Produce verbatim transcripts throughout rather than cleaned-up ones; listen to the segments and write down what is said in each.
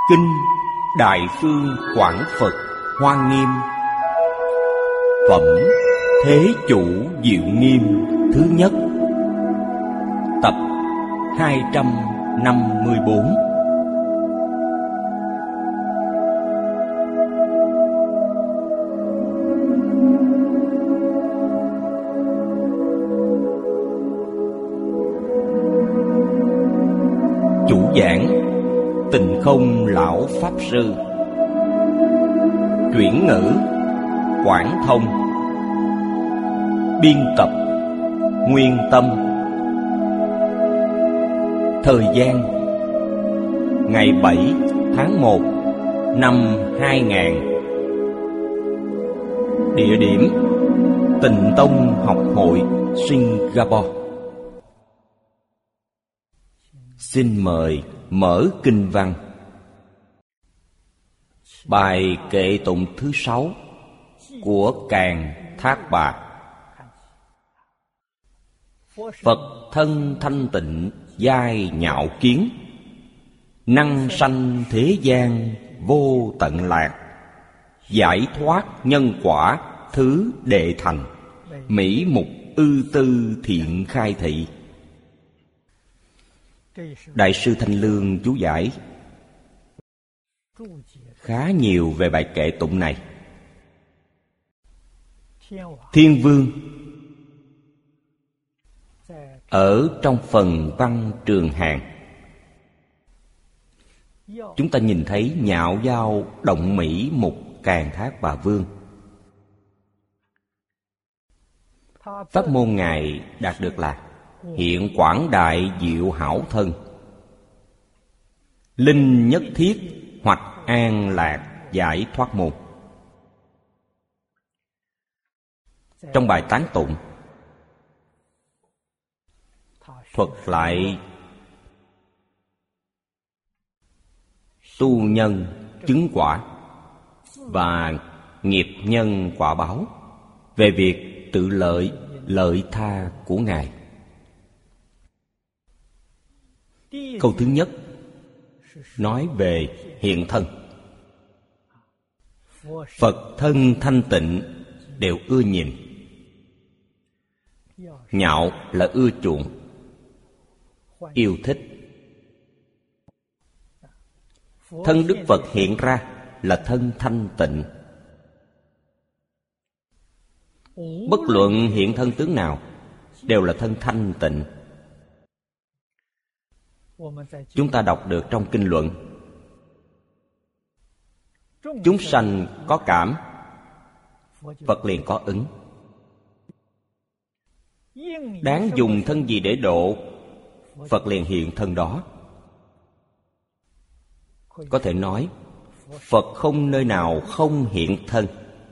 Kinh Đại Phương Quảng Phật Hoa Nghiêm. Phẩm Thế Chủ Diệu Nghiêm thứ nhất. Tập hai trăm năm mươi bốn. Chủ giảng Tịnh Không Lão Pháp Sư. Chuyển ngữ Quảng Thông. Biên tập Nguyên Tâm. Thời gian ngày bảy tháng một năm hai nghìn. Địa điểm Tịnh Tông Học Hội Singapore. Xin mời mở kinh văn. Bài kệ tụng thứ sáu của Càn Thác Bà. Phật thân thanh tịnh giai nhạo kiến, năng sanh thế gian vô tận lạc. Giải thoát nhân quả thứ đệ thành, mỹ mục ư tư thiện khai thị. Đại sư Thanh Lương chú giải khá nhiều về bài kệ tụng này. Thiên Vương ở trong phần văn Trường Hàng, chúng ta nhìn thấy nhạo giao động mỹ mục Càn Thác Bà Vương. Pháp môn Ngài đạt được là hiện quảng đại diệu hảo thân, linh nhất thiết hoặc an lạc giải thoát môn. Trong bài tán tụng thuật lại tu nhân chứng quả và nghiệp nhân quả báo về việc tự lợi lợi tha của Ngài. Câu thứ nhất nói về hiện thân. Phật thân thanh tịnh đều ưa nhìn. Nhạo là ưa chuộng, yêu thích. Thân Đức Phật hiện ra là thân thanh tịnh. Bất luận hiện thân tướng nào đều là thân thanh tịnh. Chúng ta đọc được trong kinh luận, chúng sanh có cảm, Phật liền có ứng. Đáng dùng thân gì để độ, Phật liền hiện thân đó. Có thể nói Phật không nơi nào không hiện thân,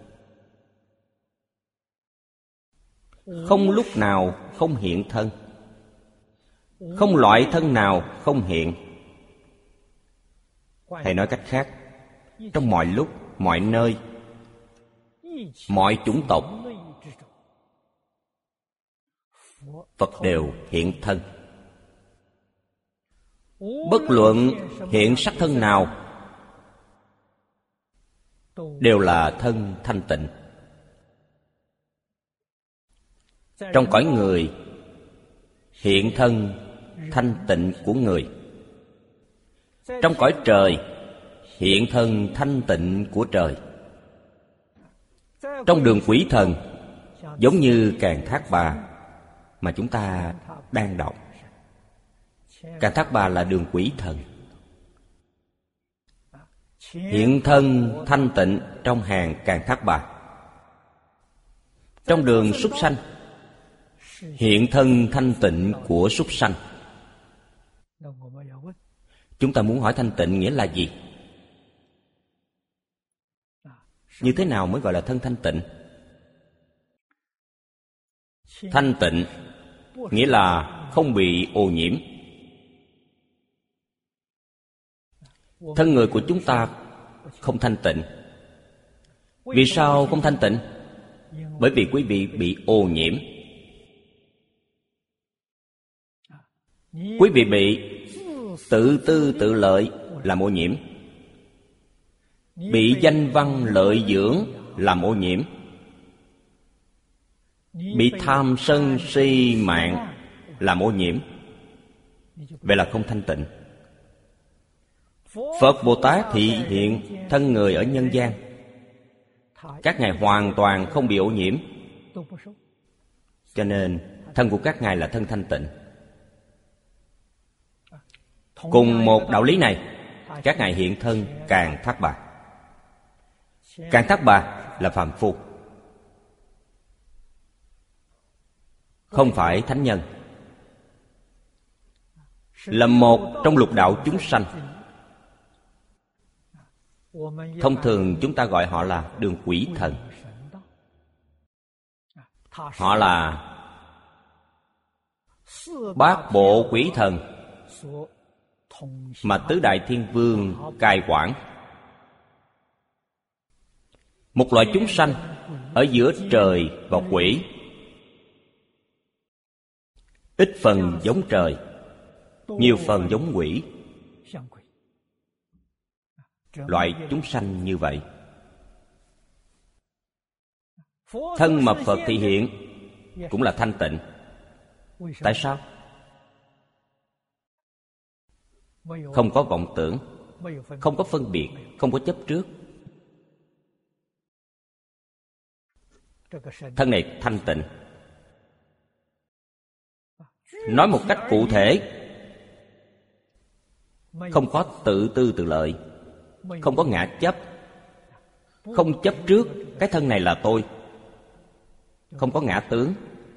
không lúc nào không hiện thân, không loại thân nào không hiện. Hay nói cách khác, trong mọi lúc, mọi nơi, mọi chủng tộc, Phật đều hiện thân. Bất luận hiện sắc thân nào đều là thân thanh tịnh. Trong cõi người hiện thân thanh tịnh của người. Trong cõi trời hiện thân thanh tịnh của trời. Trong đường quỷ thần, giống như Càn Thác Bà mà chúng ta đang đọc, Càn Thác Bà là đường quỷ thần. Hiện thân thanh tịnh trong hàng Càn Thác Bà. Trong đường súc sanh, hiện thân thanh tịnh của súc sanh. Chúng ta muốn hỏi thanh tịnh nghĩa là gì? Như thế nào mới gọi là thân thanh tịnh? Thanh tịnh nghĩa là không bị ô nhiễm. Thân người của chúng ta không thanh tịnh. Vì sao không thanh tịnh? Bởi vì quý vị bị ô nhiễm. Quý vị bị tự tư tự lợi làm ô nhiễm. bị danh văn lợi dưỡng làm ô nhiễm, bị tham sân si mạng làm ô nhiễm, vậy là không thanh tịnh. Phật Bồ Tát thị hiện thân người ở nhân gian, các ngài hoàn toàn không bị ô nhiễm, cho nên thân của các ngài là thân thanh tịnh. Cùng một đạo lý này, các ngài hiện thân Càn Thác Bà. Càn Thác Bà là phàm phu, không phải thánh nhân, là một trong lục đạo chúng sanh. Thông thường chúng ta gọi họ là đường quỷ thần. Họ là bát bộ quỷ thần mà tứ đại thiên vương cai quản. Một loại chúng sanh ở giữa trời và quỷ, ít phần giống trời, nhiều phần giống quỷ. Loại chúng sanh như vậy, thân mà Phật thị hiện cũng là thanh tịnh. Tại sao? Không có vọng tưởng, không có phân biệt, không có chấp trước. Thân này thanh tịnh. Nói một cách cụ thể, không có tự tư tự lợi, không có ngã chấp, không chấp trước cái thân này là tôi, không có ngã tướng,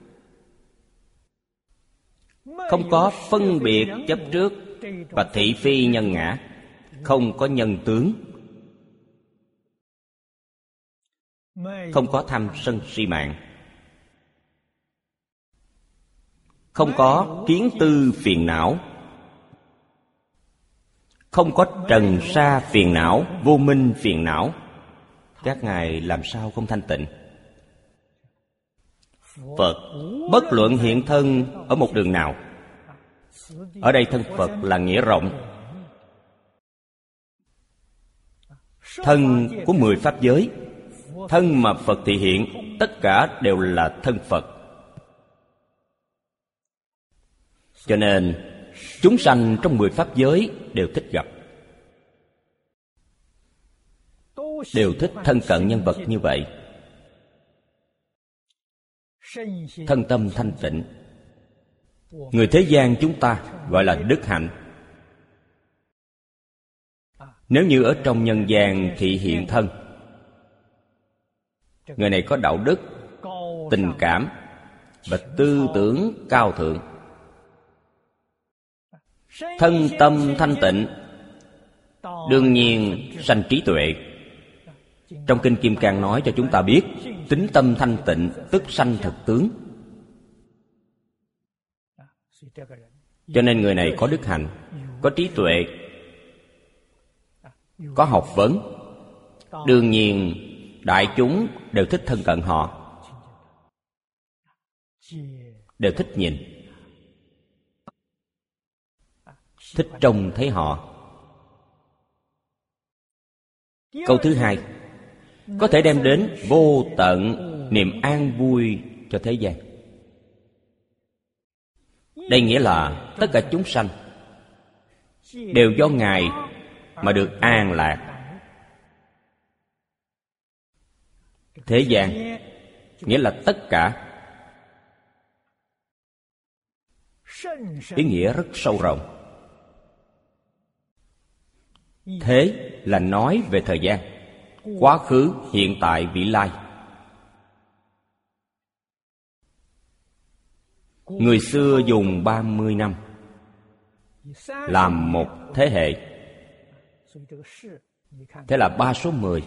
không có phân biệt chấp trước và thị phi nhân ngã, không có nhân tướng, không có tham sân si mạng, không có kiến tư phiền não, không có trần sa phiền não, vô minh phiền não. Các ngài làm sao không thanh tịnh? Phật bất luận hiện thân ở một đường nào, ở đây thân Phật là nghĩa rộng, thân của mười pháp giới, thân mà Phật thị hiện tất cả đều là thân Phật. Cho nên chúng sanh trong mười pháp giới đều thích gặp, đều thích thân cận nhân vật như vậy. Thân tâm thanh tịnh, người thế gian chúng ta gọi là đức hạnh. Nếu như ở trong nhân gian thị hiện thân, người này có đạo đức, tình cảm và tư tưởng cao thượng, thân tâm thanh tịnh, đương nhiên sanh trí tuệ. Trong Kinh Kim Cang nói cho chúng ta biết, tính tâm thanh tịnh tức sanh thực tướng. Cho nên người này có đức hạnh, có trí tuệ, có học vấn, đương nhiên đại chúng đều thích thân cận họ, đều thích nhìn, thích trông thấy họ. Câu thứ hai có thể đem đến vô tận niềm an vui cho thế gian. Đây nghĩa là tất cả chúng sanh đều do Ngài mà được an lạc. Thế gian nghĩa là tất cả, ý nghĩa rất sâu rộng. Thế là nói về thời gian, quá khứ, hiện tại, vị lai. Người xưa dùng ba mươi năm làm một thế hệ, thế là ba số mười.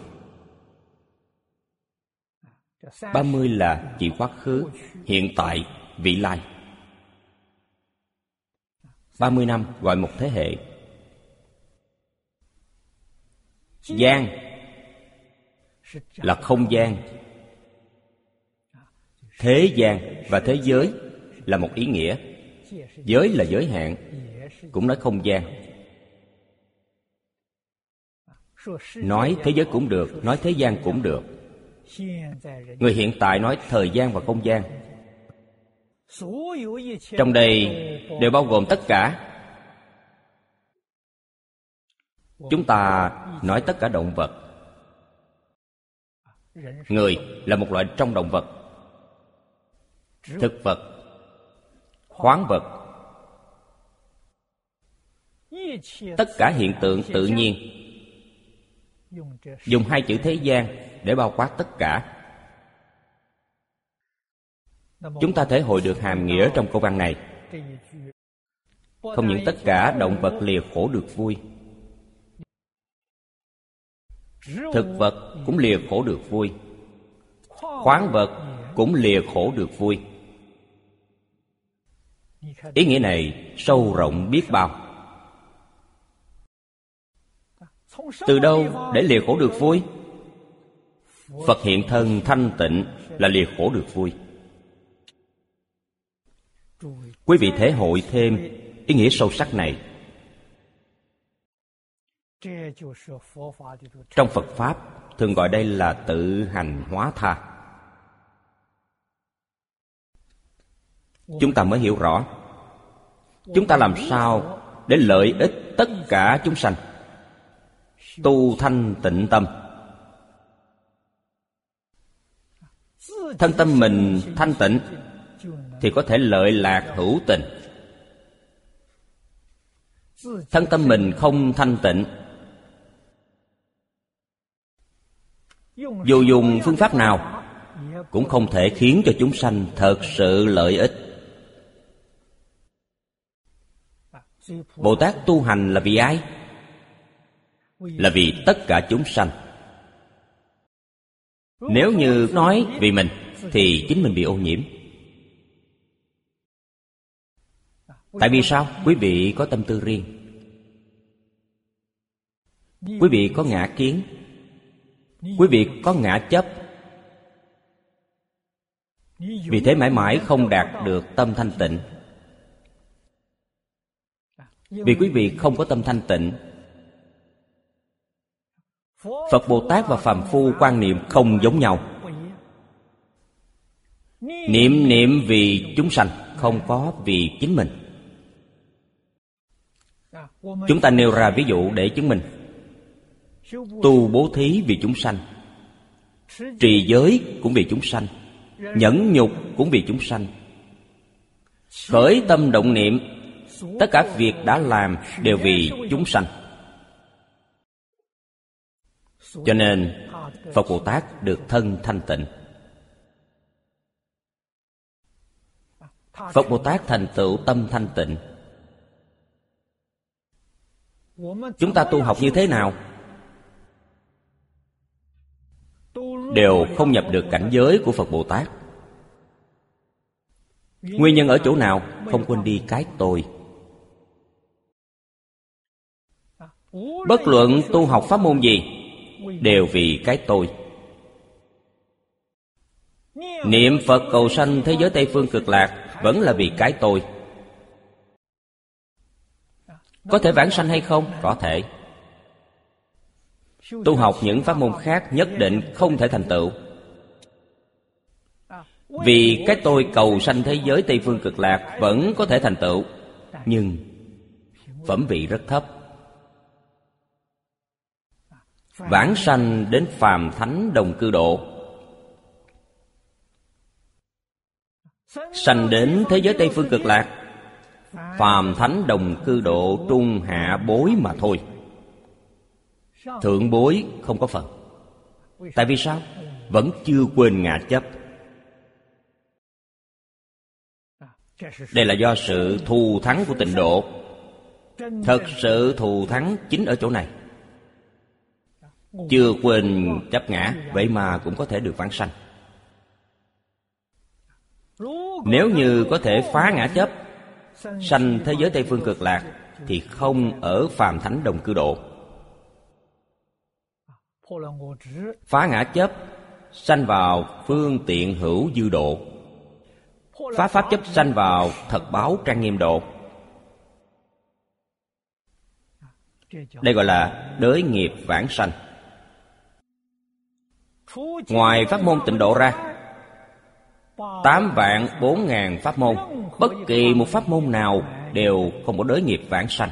Ba mươi là chỉ quá khứ, hiện tại, vị lai. Ba mươi năm gọi một thế hệ. Gian là không gian. Thế gian và thế giới là một ý nghĩa. Giới là giới hạn, cũng nói không gian. Nói thế giới cũng được, nói thế gian cũng được. Người hiện tại nói thời gian và không gian. Trong đây đều bao gồm tất cả. Chúng ta nói tất cả động vật. Người là một loại trong động vật. Thực vật, khoáng vật, tất cả hiện tượng tự nhiên, dùng hai chữ thế gian để bao quát tất cả. Chúng ta thể hội được hàm nghĩa trong câu văn này. Không những tất cả động vật lìa khổ được vui, thực vật cũng lìa khổ được vui, khoáng vật cũng lìa khổ được vui. Ý nghĩa này sâu rộng biết bao. Từ đâu để lìa khổ được vui? Phật hiện thân thanh tịnh là lìa khổ được vui. Quý vị thể hội thêm ý nghĩa sâu sắc này. Trong Phật Pháp thường gọi đây là tự hành hóa tha. Chúng ta mới hiểu rõ chúng ta làm sao để lợi ích tất cả chúng sanh. Tu thanh tịnh tâm. Thân tâm mình thanh tịnh thì có thể lợi lạc hữu tình. Thân tâm mình không thanh tịnh, dù dùng phương pháp nào cũng không thể khiến cho chúng sanh thật sự lợi ích. Bồ Tát tu hành là vì ai? Là vì tất cả chúng sanh. Nếu như nói vì mình thì chính mình bị ô nhiễm. Tại vì sao? Quý vị có tâm tư riêng. Quý vị có ngã kiến. Quý vị có ngã chấp. Vì thế mãi mãi không đạt được tâm thanh tịnh. Vì quý vị không có tâm thanh tịnh, Phật Bồ Tát và phàm phu quan niệm không giống nhau. Niệm niệm vì chúng sanh, không có vì chính mình. Chúng ta nêu ra ví dụ để chứng minh. Tu bố thí vì chúng sanh, trì giới cũng vì chúng sanh, nhẫn nhục cũng vì chúng sanh. Khởi tâm động niệm, tất cả việc đã làm đều vì chúng sanh. Cho nên Phật Bồ Tát được thân thanh tịnh. Phật Bồ Tát thành tựu tâm thanh tịnh. Chúng ta tu học như thế nào đều không nhập được cảnh giới của Phật Bồ Tát. Nguyên nhân ở chỗ nào? Không quên đi cái tôi. Bất luận tu học pháp môn gì đều vì cái tôi. Niệm Phật cầu sanh thế giới Tây Phương Cực Lạc vẫn là vì cái tôi. Có thể vãng sanh hay không? Có thể. Tu học những pháp môn khác nhất định không thể thành tựu. Vì cái tôi cầu sanh thế giới Tây Phương Cực Lạc vẫn có thể thành tựu, nhưng phẩm vị rất thấp. Vãng sanh đến phàm thánh đồng cư độ, sanh đến thế giới Tây Phương Cực Lạc, phàm thánh đồng cư độ trung hạ bối mà thôi. Thượng bối không có phần. Tại vì sao? Vẫn chưa quên ngã chấp. Đây là do sự thù thắng của tịnh độ. Thật sự thù thắng chính ở chỗ này. Chưa quên chấp ngã, vậy mà cũng có thể được vãng sanh. Nếu như có thể phá ngã chấp, sanh thế giới Tây Phương Cực Lạc, thì không ở phàm thánh đồng cư độ. Phá ngã chấp, sanh vào phương tiện hữu dư độ. Phá pháp chấp, sanh vào thật báo trang nghiêm độ. Đây gọi là đới nghiệp vãng sanh. Ngoài pháp môn tịnh độ ra, tám vạn bốn ngàn pháp môn, bất kỳ một pháp môn nào đều không có đới nghiệp vãng sanh.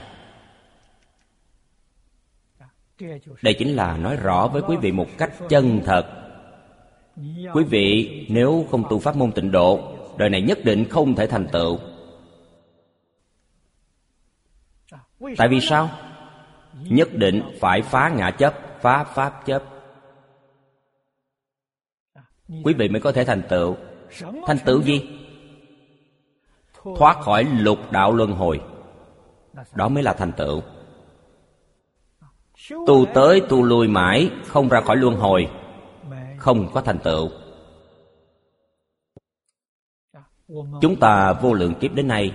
Đây chính là nói rõ với quý vị một cách chân thật. Quý vị nếu không tu pháp môn tịnh độ, đời này nhất định không thể thành tựu. Tại vì sao? Nhất định phải phá ngã chấp, phá pháp chấp, quý vị mới có thể thành tựu. Thành tựu gì? Thoát khỏi lục đạo luân hồi. Đó mới là thành tựu. Tu tới tu lui mãi không ra khỏi luân hồi, không có thành tựu. Chúng ta vô lượng kiếp đến nay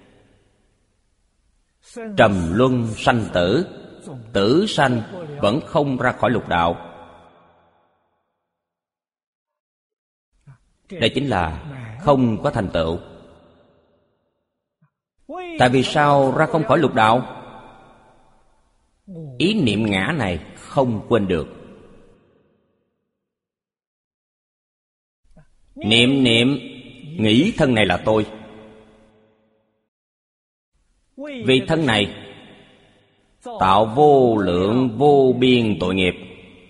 trầm luân sanh tử, tử sanh vẫn không ra khỏi lục đạo. Đây chính là không có thành tựu. Tại vì sao ra không khỏi lục đạo? Ý niệm ngã này không quên được. Niệm niệm nghĩ thân này là tôi. Vì thân này tạo vô lượng vô biên tội nghiệp,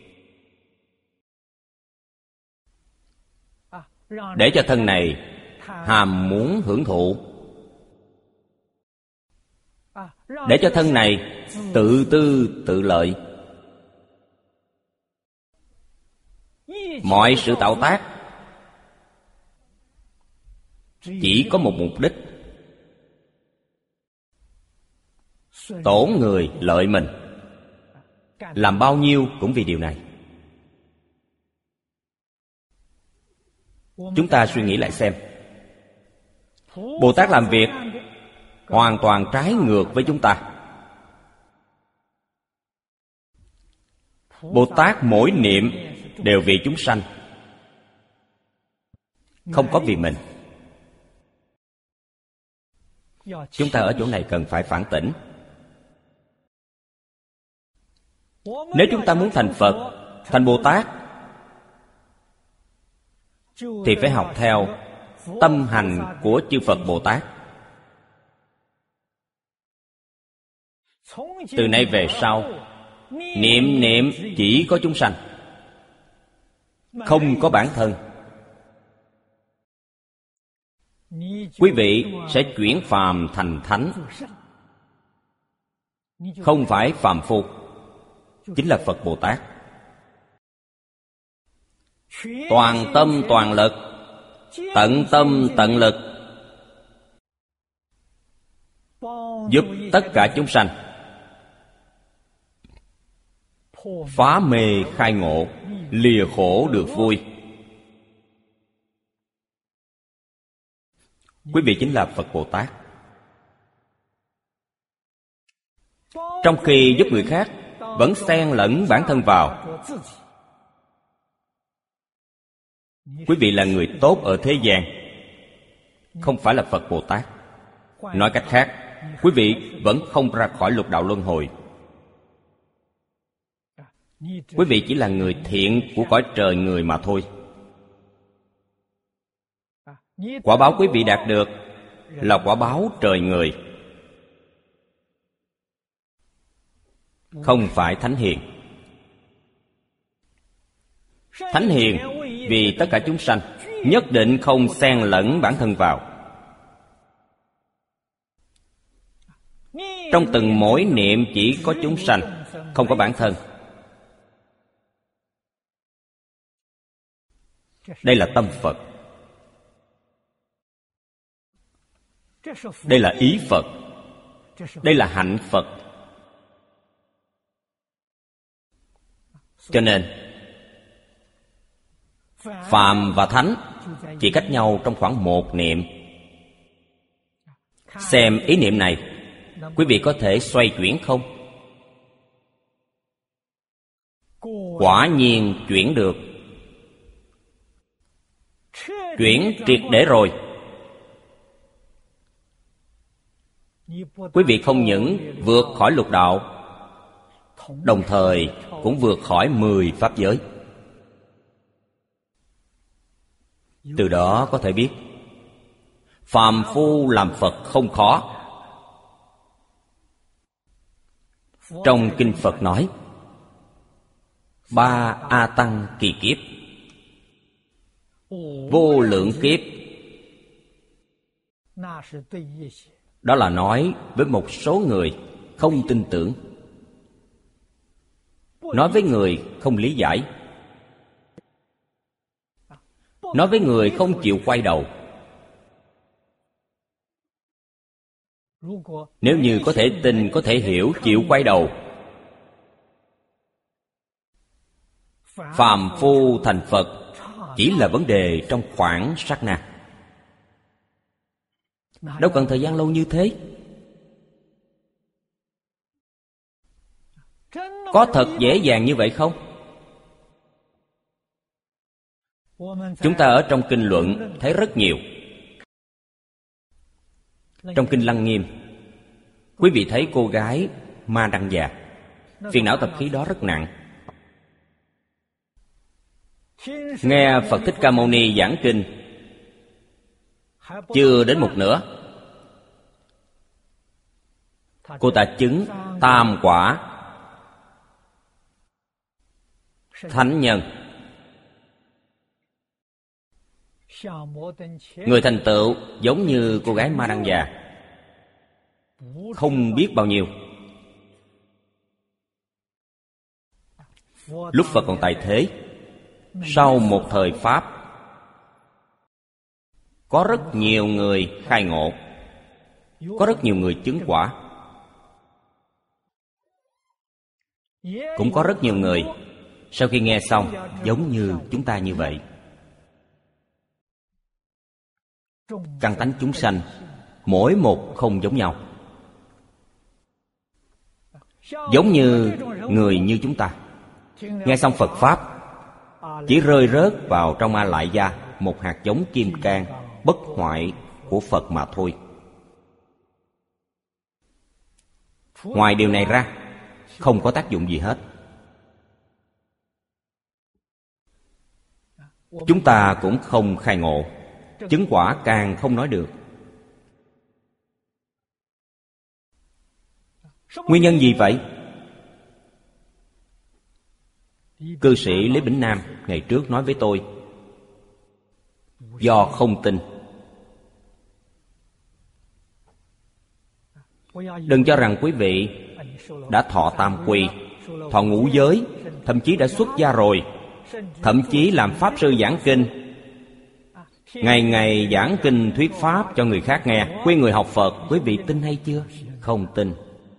để cho thân này hàm muốn hưởng thụ, để cho thân này tự tư tự lợi. Mọi sự tạo tác chỉ có một mục đích: tổn người lợi mình. Làm bao nhiêu cũng vì điều này. Chúng ta suy nghĩ lại xem, Bồ Tát làm việc hoàn toàn trái ngược với chúng ta. Bồ Tát mỗi niệm đều vì chúng sanh, không có vì mình. Chúng ta ở chỗ này cần phải phản tỉnh. Nếu chúng ta muốn thành Phật, thành Bồ Tát, thì phải học theo tâm hành của chư Phật Bồ Tát. Từ nay về sau, niệm niệm chỉ có chúng sanh, không có bản thân. Quý vị sẽ chuyển phàm thành thánh, không phải phàm phu, chính là Phật Bồ Tát. Toàn tâm toàn lực, tận tâm tận lực giúp tất cả chúng sanh phá mê khai ngộ, lìa khổ được vui. Quý vị chính là Phật Bồ Tát. Trong khi giúp người khác, vẫn xen lẫn bản thân vào. Quý vị là người tốt ở thế gian, không phải là Phật Bồ Tát. Nói cách khác, quý vị vẫn không ra khỏi lục đạo luân hồi. Quý vị chỉ là người thiện của cõi trời người mà thôi. Quả báo quý vị đạt được là quả báo trời người, không phải thánh hiền. Thánh hiền vì tất cả chúng sanh, nhất định không xen lẫn bản thân vào. Trong từng mỗi niệm chỉ có chúng sanh, không có bản thân. Đây là tâm Phật. Đây là ý Phật. Đây là hạnh Phật. Cho nên phàm và thánh chỉ cách nhau trong khoảng một niệm. Xem ý niệm này, quý vị có thể xoay chuyển không? Quả nhiên chuyển được. Chuyển triệt để rồi. Quý vị không những vượt khỏi lục đạo, đồng thời cũng vượt khỏi mười pháp giới. Từ đó có thể biết phàm phu làm Phật không khó. Trong kinh Phật nói ba A Tăng kỳ kiếp, vô lượng kiếp. Đó là nói với một số người không tin tưởng, nói với người không lý giải, nói với người không chịu quay đầu. Nếu như có thể tin, có thể hiểu, chịu quay đầu, phàm phu thành Phật chỉ là vấn đề trong khoảng sát na. Đâu cần thời gian lâu như thế. Có thật dễ dàng như vậy không? Chúng ta ở trong kinh luận thấy rất nhiều. Trong kinh Lăng Nghiêm, quý vị thấy cô gái Ma Đăng Già, phiền não tập khí đó rất nặng. Nghe Phật Thích Ca Mâu Ni giảng kinh chưa đến một nửa, cô ta chứng tam quả thánh nhân. Người thành tựu giống như cô gái Ma Đăng Già không biết bao nhiêu. Lúc Phật còn tại thế, sau một thời Pháp, có rất nhiều người khai ngộ, có rất nhiều người chứng quả, cũng có rất nhiều người sau khi nghe xong giống như chúng ta như vậy. Căn tánh chúng sanh mỗi một không giống nhau. Giống như người như chúng ta nghe xong Phật Pháp, chỉ rơi rớt vào trong A Lại Gia một hạt giống kim cang bất hoại của Phật mà thôi. Ngoài điều này ra, không có tác dụng gì hết. Chúng ta cũng không khai ngộ, chứng quả càng không nói được. Nguyên nhân gì vậy? Cư sĩ Lý Bỉnh Nam ngày trước nói với tôi, do không tin. Đừng cho rằng quý vị đã thọ tam quy, thọ ngũ giới, thậm chí đã xuất gia rồi, thậm chí làm pháp sư giảng kinh, ngày ngày giảng kinh thuyết pháp cho người khác nghe, khuyên người học Phật. Quý vị tin hay chưa? Không tin.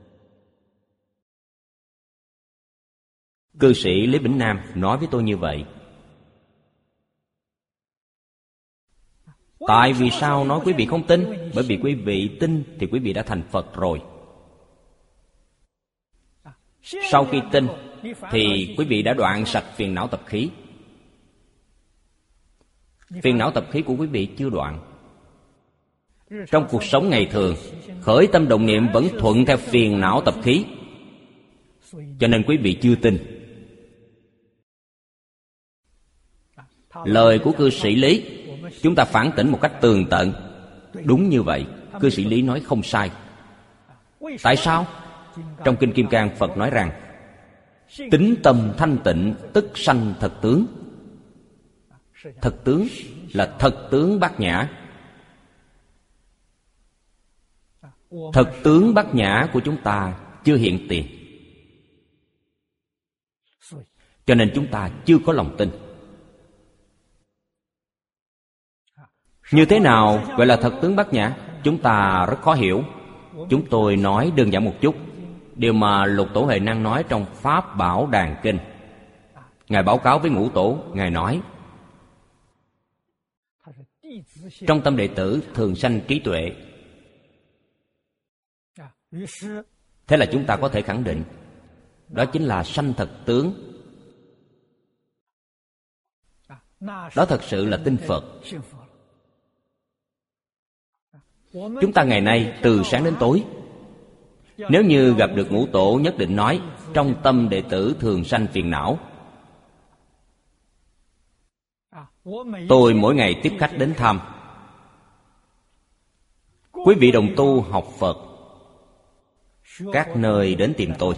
Cư sĩ Lý Bỉnh Nam nói với tôi như vậy. Tại vì sao nói quý vị không tin? Bởi vì quý vị tin thì quý vị đã thành Phật rồi. Sau khi tin thì quý vị đã đoạn sạch phiền não tập khí. Phiền não tập khí của quý vị chưa đoạn. Trong cuộc sống ngày thường, khởi tâm động niệm vẫn thuận theo phiền não tập khí, cho nên quý vị chưa tin. Lời của cư sĩ Lý chúng ta phản tỉnh một cách tường tận. Đúng như vậy, cư sĩ Lý nói không sai. Tại sao? Trong kinh Kim Cang, Phật nói rằng tính tâm thanh tịnh tức sanh thật tướng. Thật tướng là thật tướng bát nhã. Thật tướng bát nhã của chúng ta chưa hiện tiền, cho nên chúng ta chưa có lòng tin. Như thế nào gọi là thật tướng bát nhã? Chúng ta rất khó hiểu. Chúng tôi nói đơn giản một chút điều mà Lục Tổ Huệ Năng nói trong Pháp Bảo Đàn Kinh. Ngài báo cáo với Ngũ Tổ, Ngài nói trong tâm đệ tử thường sanh trí tuệ. Thế là chúng ta có thể khẳng định đó chính là sanh thật tướng. Đó thật sự là tin Phật. Chúng ta ngày nay từ sáng đến tối Nếu như gặp được ngũ tổ, nhất định nói trong tâm đệ tử thường sanh phiền não. Tôi mỗi ngày tiếp khách đến thăm. Quý vị đồng tu học Phật các nơi đến tìm tôi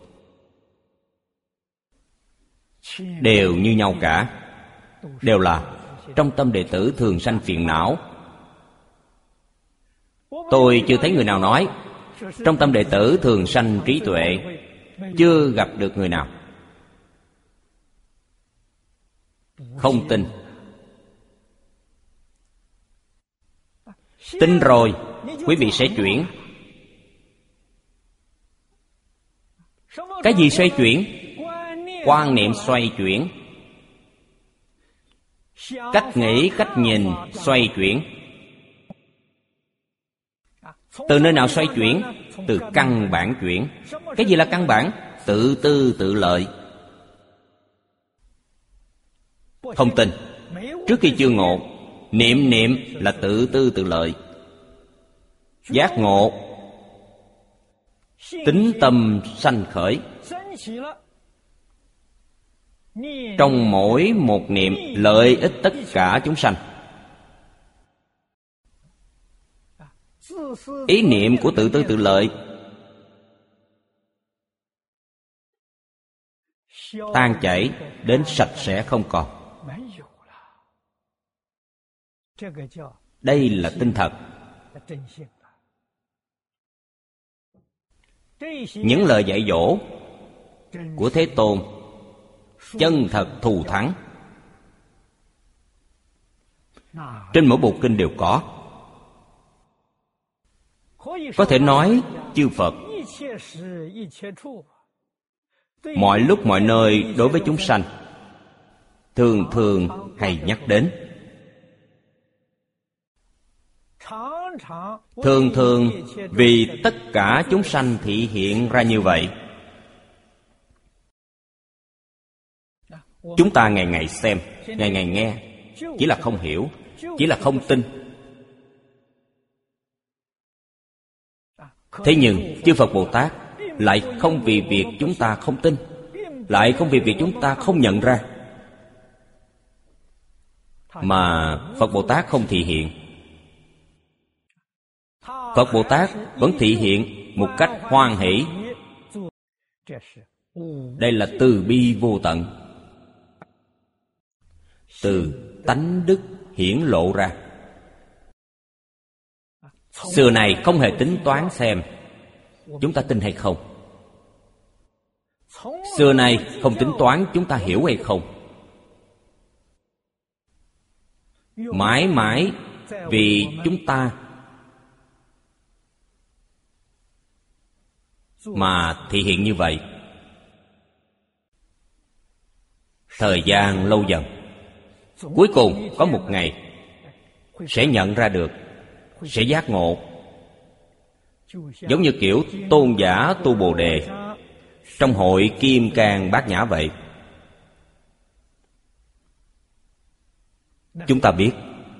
đều như nhau cả, đều là trong tâm đệ tử thường sanh phiền não. Tôi chưa thấy người nào nói trong tâm đệ tử thường sanh trí tuệ. Chưa gặp được người nào. Không tin. Tin rồi, quý vị sẽ chuyển. Cái gì xoay chuyển? Quan niệm xoay chuyển. Cách nghĩ, cách nhìn xoay chuyển. Từ nơi nào xoay chuyển? Từ căn bản chuyển. Cái gì là căn bản? Tự tư tự lợi. Không tin. Trước khi chưa ngộ, niệm niệm là tự tư tự lợi. Giác ngộ, tính tâm sanh khởi. Trong mỗi một niệm lợi ích tất cả chúng sanh. Ý niệm của tự tư tự lợi tan chảy đến sạch sẽ không còn. Đây là tinh thật. Những lời dạy dỗ của Thế Tôn chân thật thù thắng. Trên mỗi bộ kinh đều có. Có thể nói chư Phật mọi lúc mọi nơi đối với chúng sanh thường thường hay nhắc đến. Thường thường vì tất cả chúng sanh thị hiện ra như vậy. Chúng ta ngày ngày xem, ngày ngày nghe, chỉ là không hiểu, chỉ là không tin. Thế nhưng chư Phật Bồ Tát lại không vì việc chúng ta không tin, lại không vì việc chúng ta không nhận ra, mà Phật Bồ Tát không thị hiện. Phật Bồ Tát vẫn thị hiện một cách hoan hỷ. Đây là từ bi vô tận, từ tánh đức hiển lộ ra. Xưa này không hề tính toán xem chúng ta tin hay không. Xưa nay không tính toán chúng ta hiểu hay không. Mãi mãi vì chúng ta mà thị hiện như vậy. Thời gian lâu dần, cuối cùng có một ngày sẽ nhận ra được, sẽ giác ngộ. Giống như kiểu tôn giả tu Bồ Đề trong hội Kim Cang Bát Nhã vậy. Chúng ta biết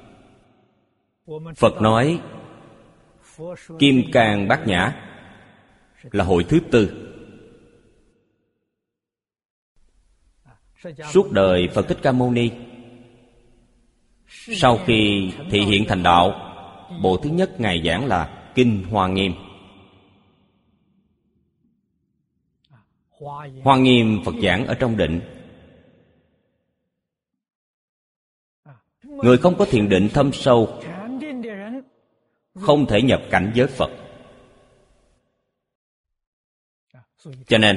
Phật nói Kim Cang Bát Nhã là hội thứ tư. Suốt đời Phật Thích Ca Mâu Ni sau khi thị hiện thành đạo, bộ thứ nhất Ngài giảng là Kinh Hoa Nghiêm. Hoa Nghiêm Phật giảng ở trong định. Người không có thiền định thâm sâu không thể nhập cảnh giới Phật. Cho nên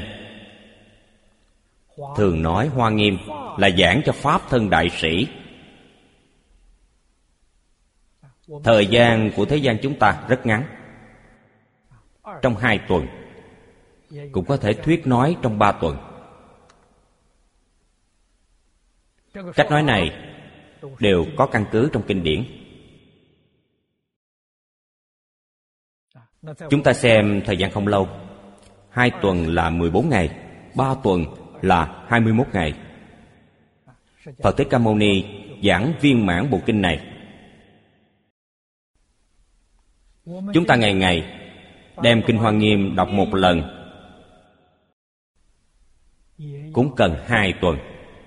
thường nói Hoa Nghiêm là giảng cho Pháp thân đại sĩ. Thời gian của thế gian chúng ta rất ngắn, trong hai tuần, cũng có thể thuyết nói trong ba tuần. Cách nói này đều có căn cứ trong kinh điển. Chúng ta xem thời gian không lâu. Hai tuần là mười bốn ngày, ba tuần là hai mươi mốt ngày. Phật Thích Ca Mâu Ni giảng viên mãn bộ kinh này. Chúng ta ngày ngày đem Kinh Hoa Nghiêm đọc một lần cũng cần hai tuần.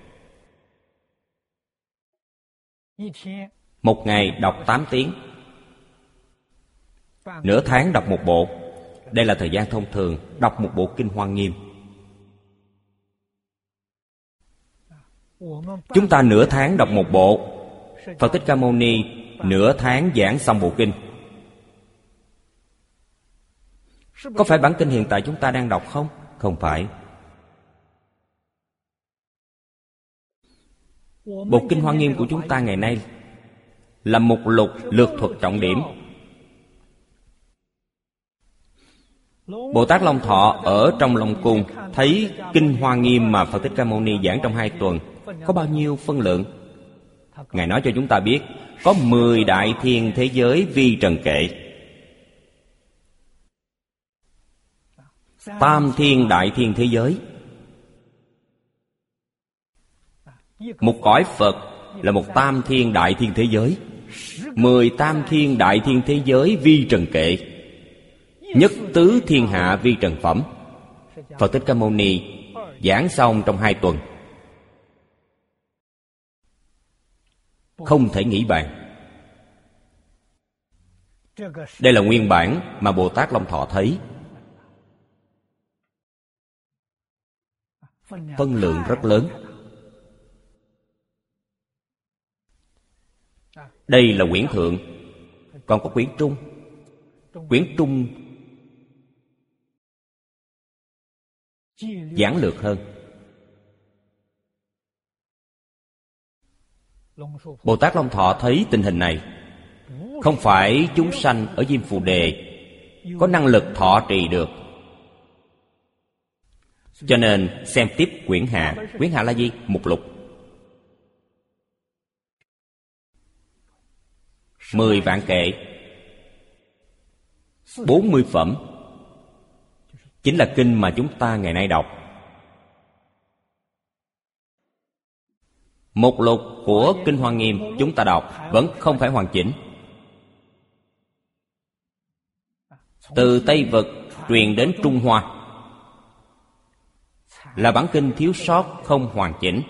Một ngày đọc tám tiếng, nửa tháng đọc một bộ. Đây là thời gian thông thường đọc một bộ Kinh Hoa Nghiêm. Chúng ta nửa tháng đọc một bộ, Phật Thích Ca Mâu Ni nửa tháng giảng xong bộ kinh. Có phải bản kinh hiện tại chúng ta đang đọc không? Không phải. Bộ Kinh Hoa Nghiêm của chúng ta ngày nay là mục lục lược thuật trọng điểm. Bồ Tát Long Thọ ở trong Long Cung thấy Kinh Hoa Nghiêm mà Phật Thích Ca Mâu Ni giảng trong hai tuần có bao nhiêu phân lượng. Ngài nói cho chúng ta biết có mười đại thiên thế giới vi trần kệ, tam thiên đại thiên thế giới. Một cõi Phật là một tam thiên đại thiên thế giới. Mười tam thiên đại thiên thế giới vi trần kệ, nhất tứ thiên hạ vi trần phẩm. Phật Thích Ca Mâu Ni giảng xong trong hai tuần, không thể nghĩ bàn. Đây là nguyên bản mà Bồ Tát Long Thọ thấy. Phân lượng rất lớn. Đây là quyển thượng, còn có quyển trung. Quyển trung giản lược hơn. Bồ Tát Long Thọ thấy tình hình này, không phải chúng sanh ở Diêm Phù Đề có năng lực thọ trì được, cho nên xem tiếp quyển hạ. Quyển hạ là gì? Mục lục. Mười vạn kệ, bốn mươi phẩm, chính là kinh mà chúng ta ngày nay đọc. Mục lục của Kinh Hoa Nghiêm chúng ta đọc vẫn không phải hoàn chỉnh. Từ Tây Vực truyền đến Trung Hoa là bản kinh thiếu sót, không hoàn chỉnh.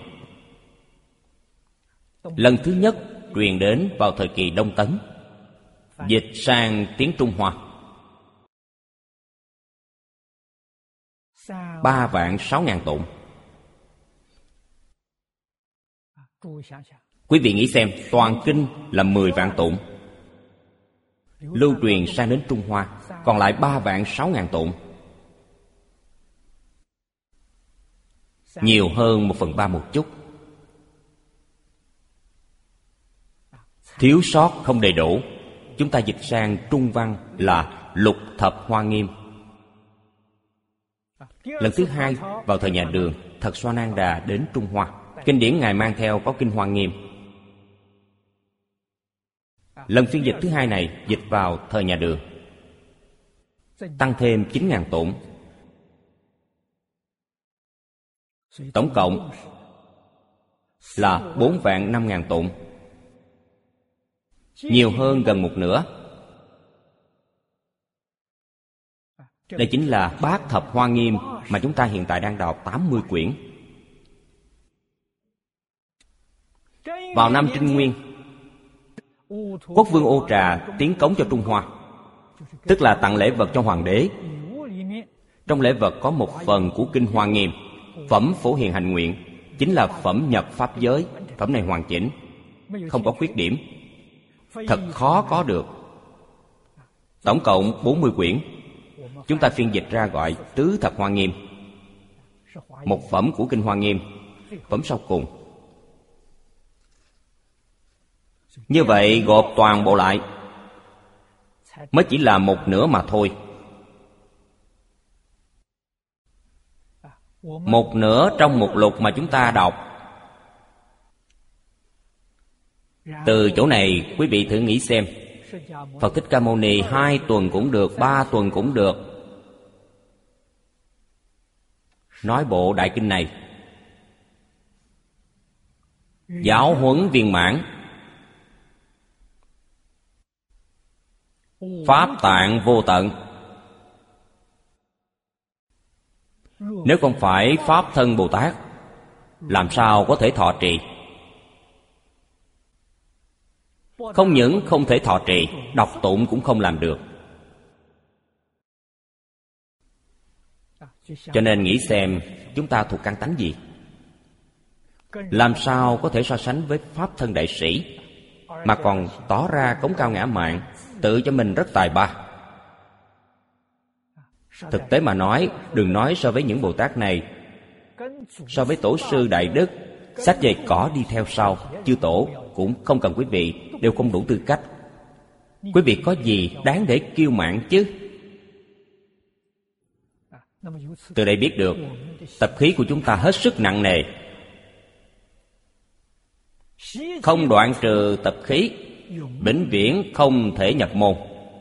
Lần thứ nhất truyền đến vào thời kỳ Đông Tấn, dịch sang tiếng Trung Hoa. Ba vạn sáu ngàn tụng. Quý vị nghĩ xem, toàn kinh là mười vạn tụng, lưu truyền sang đến Trung Hoa còn lại ba vạn sáu ngàn tụng, nhiều hơn một phần ba một chút. Thiếu sót không đầy đủ. Chúng ta dịch sang Trung văn là Lục Thập Hoa Nghiêm. Lần thứ hai vào thời nhà Đường, Thật Xoananda đến Trung Hoa. Kinh điển Ngài mang theo có Kinh Hoa Nghiêm. Lần phiên dịch thứ hai này dịch vào thời nhà Đường, tăng thêm chín ngàn tụng. Tổng cộng là bốn vạn năm ngàn tụng, nhiều hơn gần một nửa. Đây chính là Bát Thập Hoa Nghiêm mà chúng ta hiện tại đang đọc tám mươi quyển. Vào năm Trinh Nguyên, Quốc vương Ô Trà tiến cống cho Trung Hoa, tức là tặng lễ vật cho hoàng đế. Trong lễ vật có một phần của Kinh Hoa Nghiêm, phẩm Phổ Hiền Hành Nguyện, chính là phẩm nhập pháp giới. Phẩm này hoàn chỉnh, không có khuyết điểm, thật khó có được. Tổng cộng bốn mươi quyển. Chúng ta phiên dịch ra gọi Tứ Thập Hoa Nghiêm, một phẩm của Kinh Hoa Nghiêm, phẩm sau cùng. Như vậy gộp toàn bộ lại mới chỉ là một nửa mà thôi. Một nửa trong một lục mà chúng ta đọc. Từ chỗ này quý vị thử nghĩ xem, Phật Thích Ca Mâu Ni hai tuần cũng được, ba tuần cũng được, nói bộ đại kinh này giáo huấn viên mãn, pháp tạng vô tận, Nếu không phải Pháp thân Bồ Tát, làm sao có thể thọ trì? Không những không thể thọ trì, đọc tụng cũng không làm được. Cho nên nghĩ xem chúng ta thuộc căn tánh gì, làm sao có thể so sánh với Pháp thân đại sĩ, mà còn tỏ ra cống cao ngã mạn, tự cho mình rất tài ba. Thực tế mà nói, đừng nói so với những Bồ Tát này, so với Tổ sư Đại Đức, sách dày cỏ đi theo sau, chư Tổ cũng không cần quý vị, đều không đủ tư cách. Quý vị có gì đáng để kiêu mạn chứ? Từ đây biết được tập khí của chúng ta hết sức nặng nề. Không đoạn trừ tập khí, vĩnh viễn không thể nhập môn.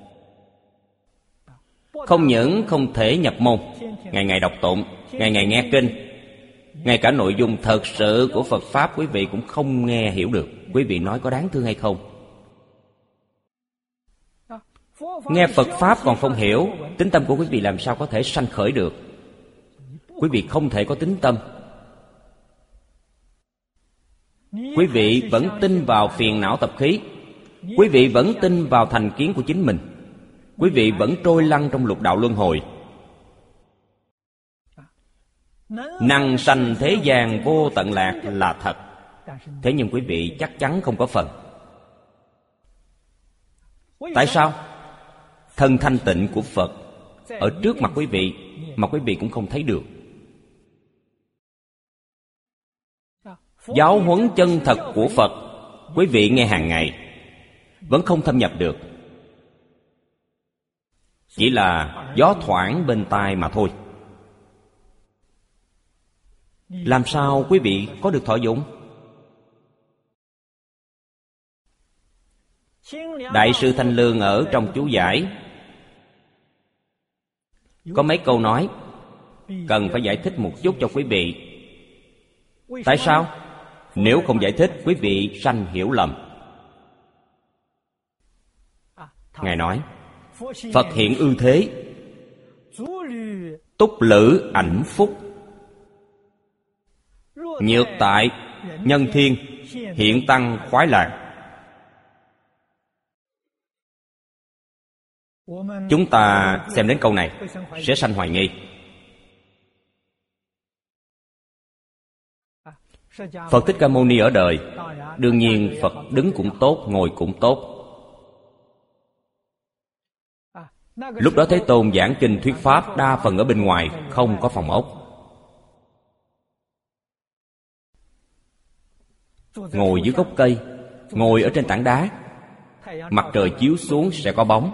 Không những không thể nhập môn, ngày ngày đọc tụng, ngày ngày nghe kinh, ngay cả nội dung thật sự của Phật Pháp quý vị cũng không nghe hiểu được. Quý vị nói có đáng thương hay không? Nghe Phật Pháp còn không hiểu, tín tâm của quý vị làm sao có thể sanh khởi được? Quý vị không thể có tín tâm. Quý vị vẫn tin vào phiền não tập khí, quý vị vẫn tin vào thành kiến của chính mình, quý vị vẫn trôi lăn trong lục đạo luân hồi. Năng sanh thế gian vô tận lạc là thật, thế nhưng quý vị chắc chắn không có phần. Tại sao? Thân thanh tịnh của Phật ở trước mặt quý vị mà quý vị cũng không thấy được. Giáo huấn chân thật của Phật quý vị nghe hàng ngày vẫn không thâm nhập được, chỉ là gió thoảng bên tai mà thôi. Làm sao quý vị có được thọ dụng? Đại sư Thanh Lương ở trong chú giải có mấy câu nói cần phải giải thích một chút cho quý vị. Tại sao? Nếu không giải thích, quý vị sanh hiểu lầm. Ngài nói, Phật hiện ư thế, túc lữ ảnh phúc, nhược tại nhân thiên, hiện tăng khoái lạc. Chúng ta xem đến câu này sẽ sanh hoài nghi. Phật Thích Ca Mâu Ni ở đời, đương nhiên Phật đứng cũng tốt, ngồi cũng tốt. Lúc đó Thế Tôn giảng kinh thuyết pháp đa phần ở bên ngoài, không có phòng ốc. Ngồi dưới gốc cây, ngồi ở trên tảng đá, mặt trời chiếu xuống sẽ có bóng.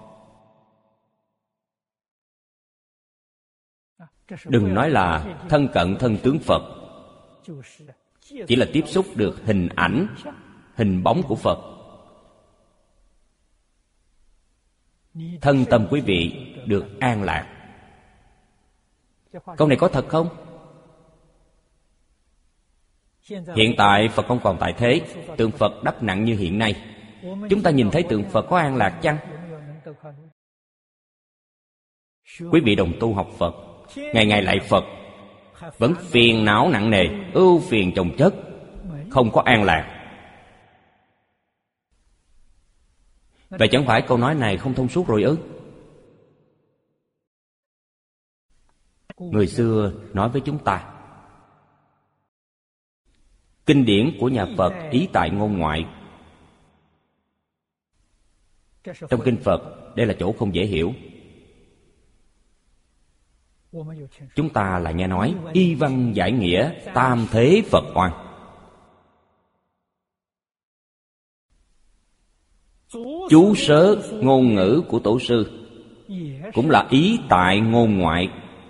Đừng nói là thân cận thân tướng Phật, chỉ là tiếp xúc được hình ảnh, hình bóng của Phật. Thân tâm quý vị được an lạc. Câu này có thật không? Hiện tại Phật không còn tại thế, tượng Phật đắp nặng như hiện nay. Chúng ta nhìn thấy tượng Phật có an lạc chăng? Quý vị đồng tu học Phật, ngày ngày lại Phật, vẫn phiền não nặng nề, ưu phiền chồng chất, không có an lạc. Vậy chẳng phải câu nói này không thông suốt rồi ư? Người xưa nói với chúng ta, kinh điển của nhà Phật ý tại ngôn ngoại. Trong kinh Phật, đây là chỗ không dễ hiểu. Chúng ta lại nghe nói y văn giải nghĩa, tam thế Phật oan. Chú sớ ngôn ngữ của tổ sư cũng là ý tại ngôn ngoại.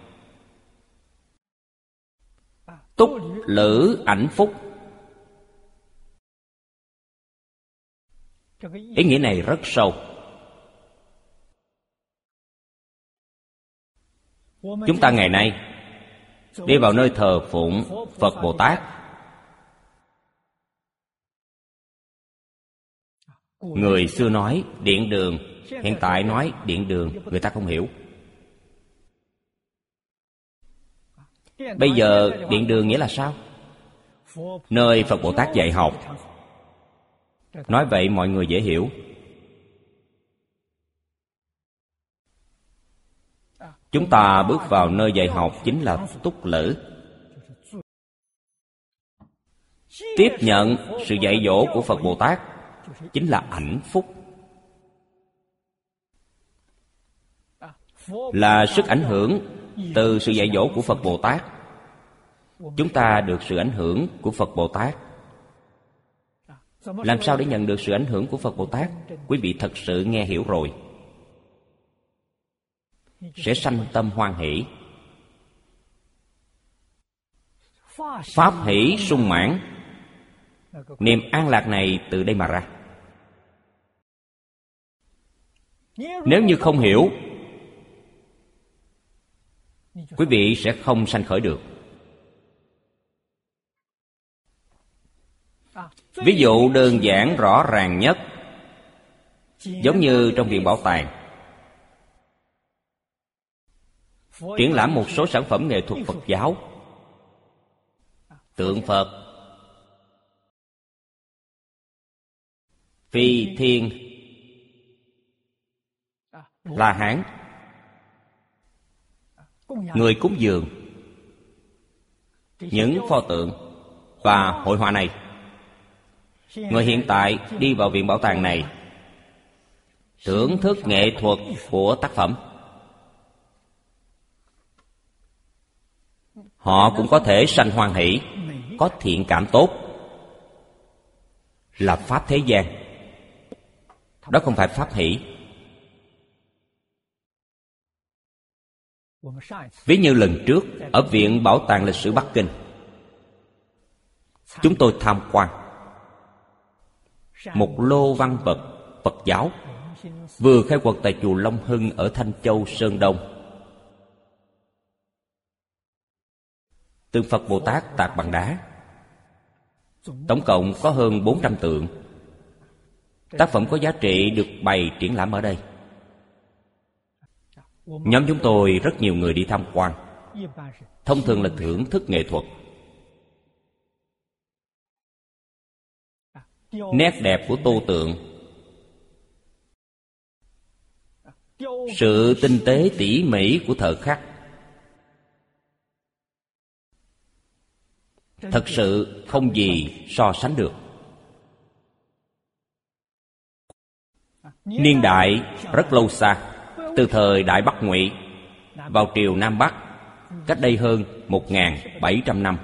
Túc lữ ảnh phúc, ý nghĩa này rất sâu. Chúng ta ngày nay đi vào nơi thờ phụng Phật Bồ Tát, người xưa nói điện đường, hiện tại nói điện đường, người ta không hiểu. Bây giờ Điện Đường nghĩa là sao? Nơi Phật Bồ Tát dạy học. Nói vậy mọi người dễ hiểu. Chúng ta bước vào nơi dạy học chính là túc lữ. Tiếp nhận sự dạy dỗ của Phật Bồ Tát chính là hạnh phúc, là sức ảnh hưởng từ sự dạy dỗ của Phật Bồ Tát. Chúng ta được sự ảnh hưởng của Phật Bồ Tát. Làm sao để nhận được sự ảnh hưởng của Phật Bồ Tát? Quý vị thật sự nghe hiểu rồi, sẽ sanh tâm hoan hỷ. Pháp hỷ sung mãn, niềm an lạc này từ đây mà ra. Nếu như không hiểu, quý vị sẽ không sanh khởi được. Ví dụ đơn giản rõ ràng nhất, giống như trong viện bảo tàng triển lãm một số sản phẩm nghệ thuật Phật giáo, tượng Phật, Phi Thiên, La Hán, người cúng dường, những pho tượng và hội họa này. Người hiện tại đi vào viện bảo tàng này thưởng thức nghệ thuật của tác phẩm, họ cũng có thể sanh hoan hỷ, có thiện cảm tốt, là pháp thế gian. Đó không phải pháp hỷ. Ví như lần trước ở Viện Bảo tàng Lịch sử Bắc Kinh, chúng tôi tham quan một lô văn vật Phật giáo vừa khai quật tại chùa Long Hưng ở Thanh Châu, Sơn Đông. Tượng Phật Bồ Tát tạc bằng đá, tổng cộng có hơn bốn trăm tượng. Tác phẩm có giá trị được bày triển lãm ở đây. Nhóm chúng tôi rất nhiều người đi tham quan, thông thường là thưởng thức nghệ thuật. Nét đẹp của tô tượng, sự tinh tế tỉ mỉ của thợ khắc, thật sự không gì so sánh được. Niên đại rất lâu xa, từ thời Đại Bắc Ngụy vào triều Nam Bắc, cách đây hơn một nghìn bảy trăm năm.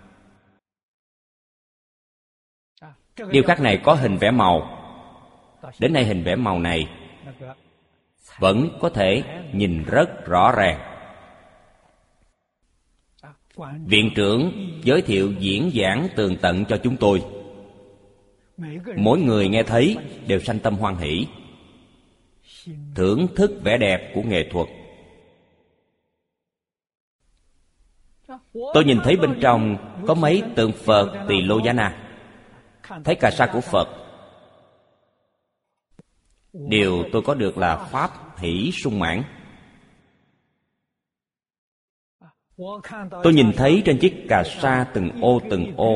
Điêu khắc này có hình vẽ màu. Đến nay hình vẽ màu này vẫn có thể nhìn rất rõ ràng. Viện trưởng giới thiệu diễn giảng tường tận cho chúng tôi. Mỗi người nghe thấy đều sanh tâm hoan hỷ, thưởng thức vẻ đẹp của nghệ thuật. Tôi nhìn thấy bên trong có mấy tượng Phật Tỳ Lô Giá Na, thấy cà sa của Phật. Điều tôi có được là pháp hỷ sung mãn. Tôi nhìn thấy trên chiếc cà sa từng ô từng ô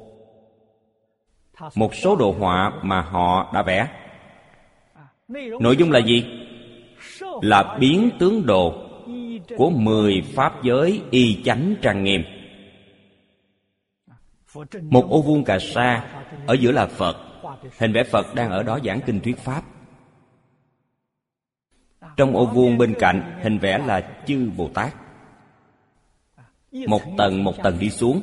một số đồ họa mà họ đã vẽ. Nội dung là gì? Là biến tướng đồ của mười pháp giới y chánh trang nghiêm. Một ô vuông cà sa, ở giữa là Phật, hình vẽ Phật đang ở đó giảng kinh thuyết pháp. Trong ô vuông bên cạnh, hình vẽ là chư Bồ Tát, một tầng một tầng đi xuống.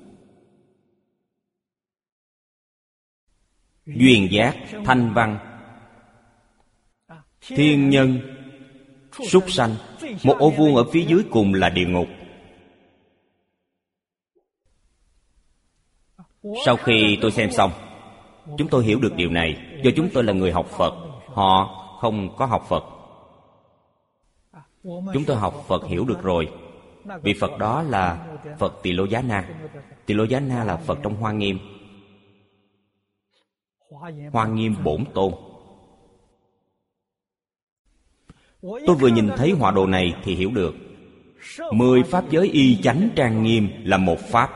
Duyên giác, thanh văn, thiên nhân, súc sanh. Một ô vuông ở phía dưới cùng là địa ngục. Sau khi tôi xem xong, chúng tôi hiểu được điều này. Do chúng tôi là người học Phật, họ không có học Phật. Chúng tôi học Phật hiểu được rồi. Vị Phật đó là Phật Tỳ Lô Giá Na. Tỳ Lô Giá Na là Phật trong Hoa Nghiêm, Hoa Nghiêm Bổn Tôn. Tôi vừa nhìn thấy họa đồ này thì hiểu được. Mười pháp giới y chánh trang nghiêm là một pháp.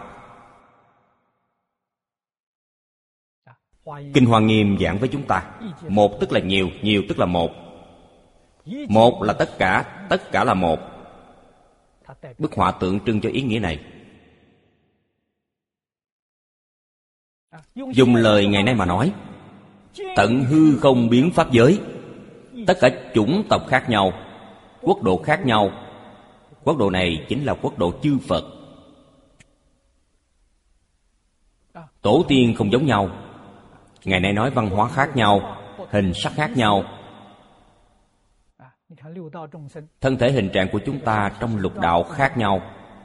Kinh Hoa Nghiêm giảng với chúng ta, một tức là nhiều, nhiều tức là một. Một là tất cả, tất cả là một. Bức họa tượng trưng cho ý nghĩa này. Dùng lời ngày nay mà nói, tận hư không biến pháp giới. Tất cả chủng tộc khác nhau, quốc độ khác nhau. Quốc độ này chính là quốc độ chư Phật. Tổ tiên không giống nhau. Ngày nay nói văn hóa khác nhau, hình sắc khác nhau. Thân thể hình trạng của chúng ta trong lục đạo khác nhau,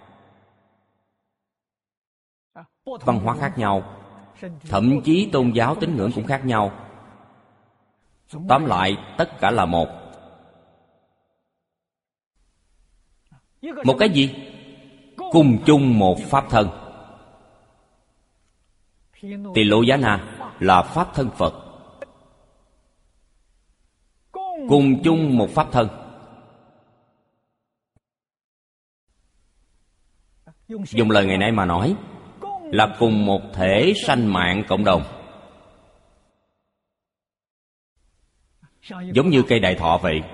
văn hóa khác nhau, thậm chí tôn giáo tín ngưỡng cũng khác nhau. Tóm lại, tất cả là một. Một cái gì? Cùng chung một pháp thân. Tỳ Lô Giá Na là pháp thân Phật. Cùng chung một pháp thân. Dùng lời ngày nay mà nói, là cùng một thể sanh mạng cộng đồng. Giống như cây đại thọ vậy.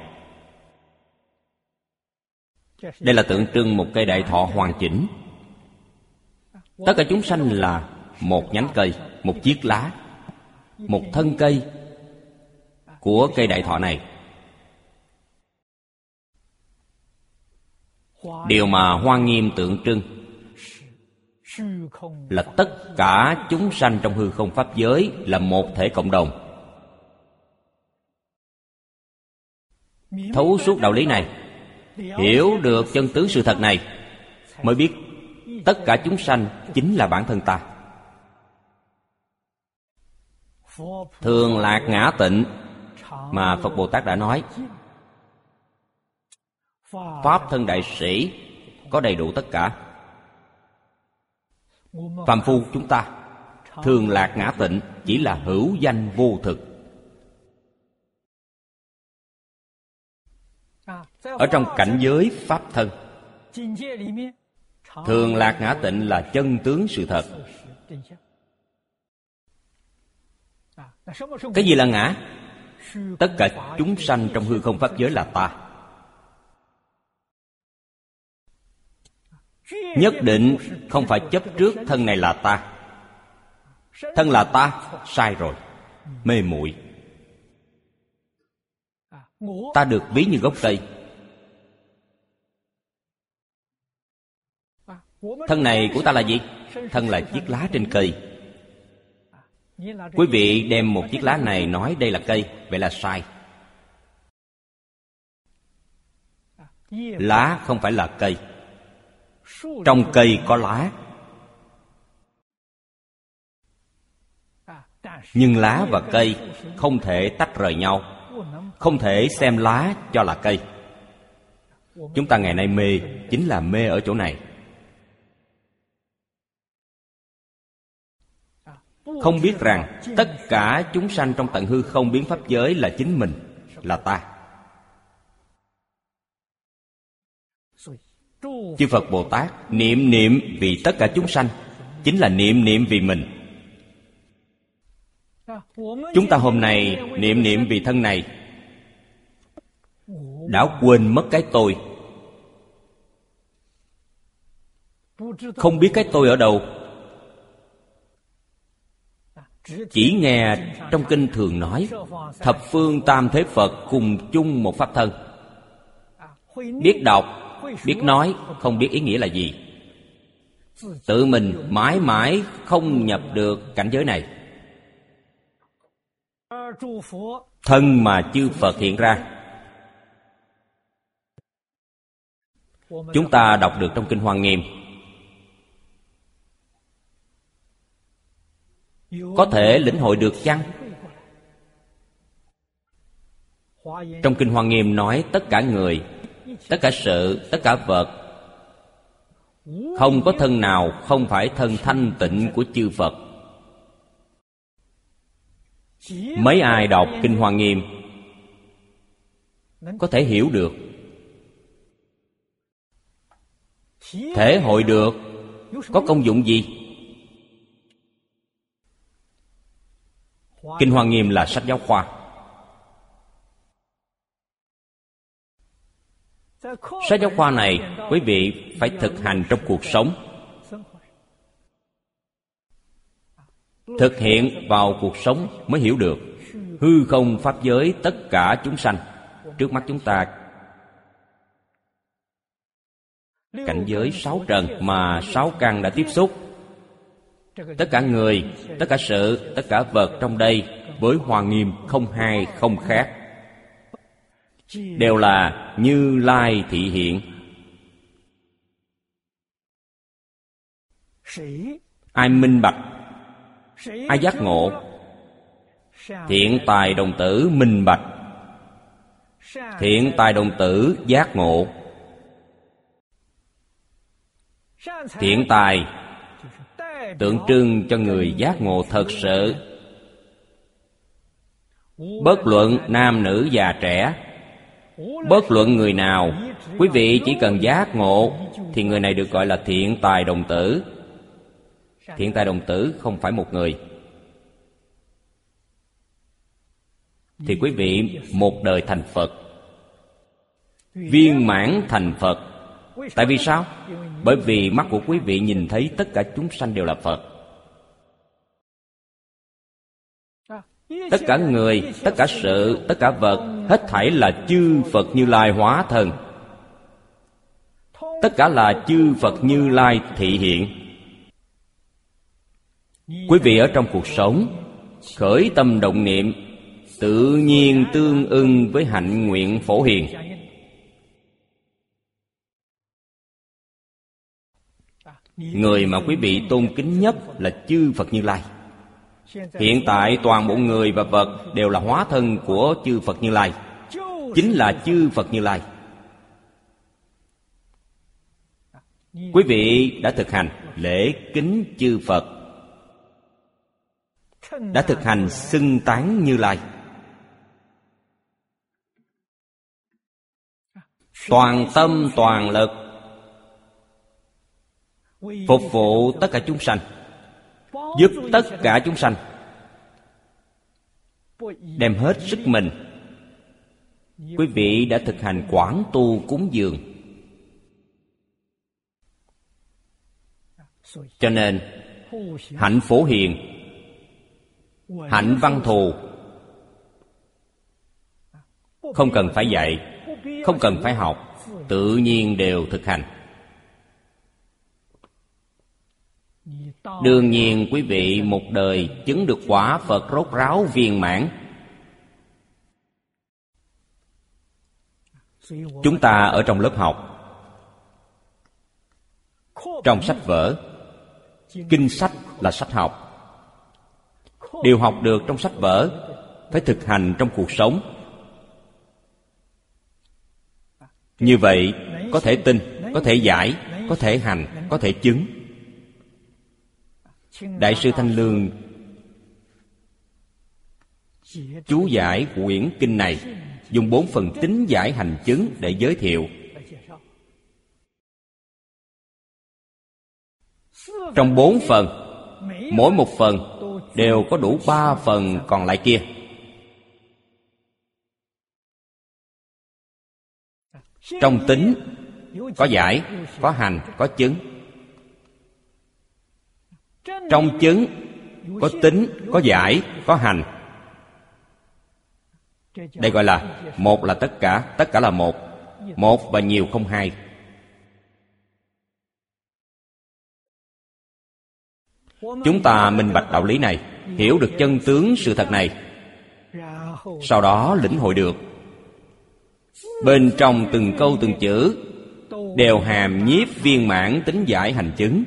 Đây là tượng trưng một cây đại thọ hoàn chỉnh. Tất cả chúng sanh là một nhánh cây, một chiếc lá, một thân cây của cây đại thọ này. Điều mà Hoa Nghiêm tượng trưng là tất cả chúng sanh trong hư không pháp giới là một thể cộng đồng. Thấu suốt đạo lý này, hiểu được chân tướng sự thật này, mới biết tất cả chúng sanh chính là bản thân ta. Thường lạc ngã tịnh mà Phật Bồ Tát đã nói, pháp thân đại sĩ có đầy đủ tất cả. Phàm phu chúng ta thường lạc ngã tịnh chỉ là hữu danh vô thực. Ở trong cảnh giới pháp thân, thường lạc ngã tịnh là chân tướng sự thật. Cái gì là ngã? Tất cả chúng sanh trong hư không pháp giới là ta. Nhất định không phải chấp trước thân này là ta. Thân là ta, sai rồi, mê muội. Ta được ví như gốc cây. Thân này của ta là gì? Thân là chiếc lá trên cây. Quý vị đem một chiếc lá này nói đây là cây, vậy là sai. Lá không phải là cây. Trong cây có lá, nhưng lá và cây không thể tách rời nhau. Không thể xem lá cho là cây. Chúng ta ngày nay mê chính là mê ở chỗ này. Không biết rằng tất cả chúng sanh trong tận hư không biến pháp giới là chính mình, là ta. Chư Phật Bồ Tát niệm niệm vì tất cả chúng sanh, chính là niệm niệm vì mình. Chúng ta hôm nay niệm niệm vì thân này, đã quên mất cái tôi. Không biết cái tôi ở đâu. Chỉ nghe trong kinh thường nói thập phương tam thế Phật cùng chung một pháp thân. Biết đọc, biết nói, không biết ý nghĩa là gì. Tự mình mãi mãi không nhập được cảnh giới này. Thân mà chư Phật hiện ra, chúng ta đọc được trong Kinh Hoa Nghiêm. Có thể lĩnh hội được chăng? Trong Kinh Hoa Nghiêm nói tất cả người, tất cả sự, tất cả vật, không có thân nào không phải thân thanh tịnh của chư Phật. Mấy ai đọc Kinh Hoa Nghiêm có thể hiểu được. Thể hội được có công dụng gì? Kinh Hoa Nghiêm là sách giáo khoa. Sách giáo khoa này quý vị phải thực hành trong cuộc sống, thực hiện vào cuộc sống mới hiểu được. Hư không pháp giới tất cả chúng sanh. Trước mắt chúng ta cảnh giới sáu trần mà sáu căn đã tiếp xúc. Tất cả người, tất cả sự, tất cả vật trong đây với Hoa Nghiêm không hai không khác, đều là Như Lai thị hiện. Ai minh bạch, ai giác ngộ? Thiện tài đồng tử minh bạch, thiện tài đồng tử giác ngộ. Thiện tài tượng trưng cho người giác ngộ thật sự. Bất luận nam nữ già trẻ, bất luận người nào, quý vị chỉ cần giác ngộ thì người này được gọi là thiện tài đồng tử. Thiện tài đồng tử không phải một người, thì quý vị một đời thành Phật, viên mãn thành Phật. Tại vì sao? Bởi vì mắt của quý vị nhìn thấy tất cả chúng sanh đều là Phật. Tất cả người, tất cả sự, tất cả vật, hết thảy là chư Phật Như Lai hóa thân. Tất cả là chư Phật Như Lai thị hiện. Quý vị ở trong cuộc sống khởi tâm động niệm, tự nhiên tương ưng với hạnh nguyện phổ hiền. Người mà quý vị tôn kính nhất là chư Phật Như Lai. Hiện tại toàn bộ người và vật đều là hóa thân của chư Phật Như Lai, chính là chư Phật Như Lai. Quý vị đã thực hành lễ kính chư Phật, đã thực hành xưng tán Như Lai. Toàn tâm toàn lực phục vụ tất cả chúng sanh, giúp tất cả chúng sanh, đem hết sức mình. Quý vị đã thực hành quảng tu cúng dường. Cho nên hạnh phổ hiền, hạnh văn thù không cần phải dạy, không cần phải học, tự nhiên đều thực hành. Đương nhiên quý vị một đời chứng được quả Phật rốt ráo viên mãn. Chúng ta ở trong lớp học, trong sách vở, kinh sách là sách học. Điều học được trong sách vở phải thực hành trong cuộc sống. Như vậy có thể tin, có thể giải, có thể hành, có thể chứng. Đại sư Thanh Lương chú giải quyển kinh này dùng bốn phần tín giải hành chứng để giới thiệu. Trong bốn phần, mỗi một phần đều có đủ ba phần còn lại kia. Trong tín có giải, có hành, có chứng. Trong chứng có tín, có giải, có hành. Đây gọi là một là tất cả, tất cả là một. Một và nhiều không hai. Chúng ta minh bạch đạo lý này, hiểu được chân tướng sự thật này, sau đó lĩnh hội được. Bên trong từng câu từng chữ đều hàm nhiếp viên mãn tín giải hành chứng.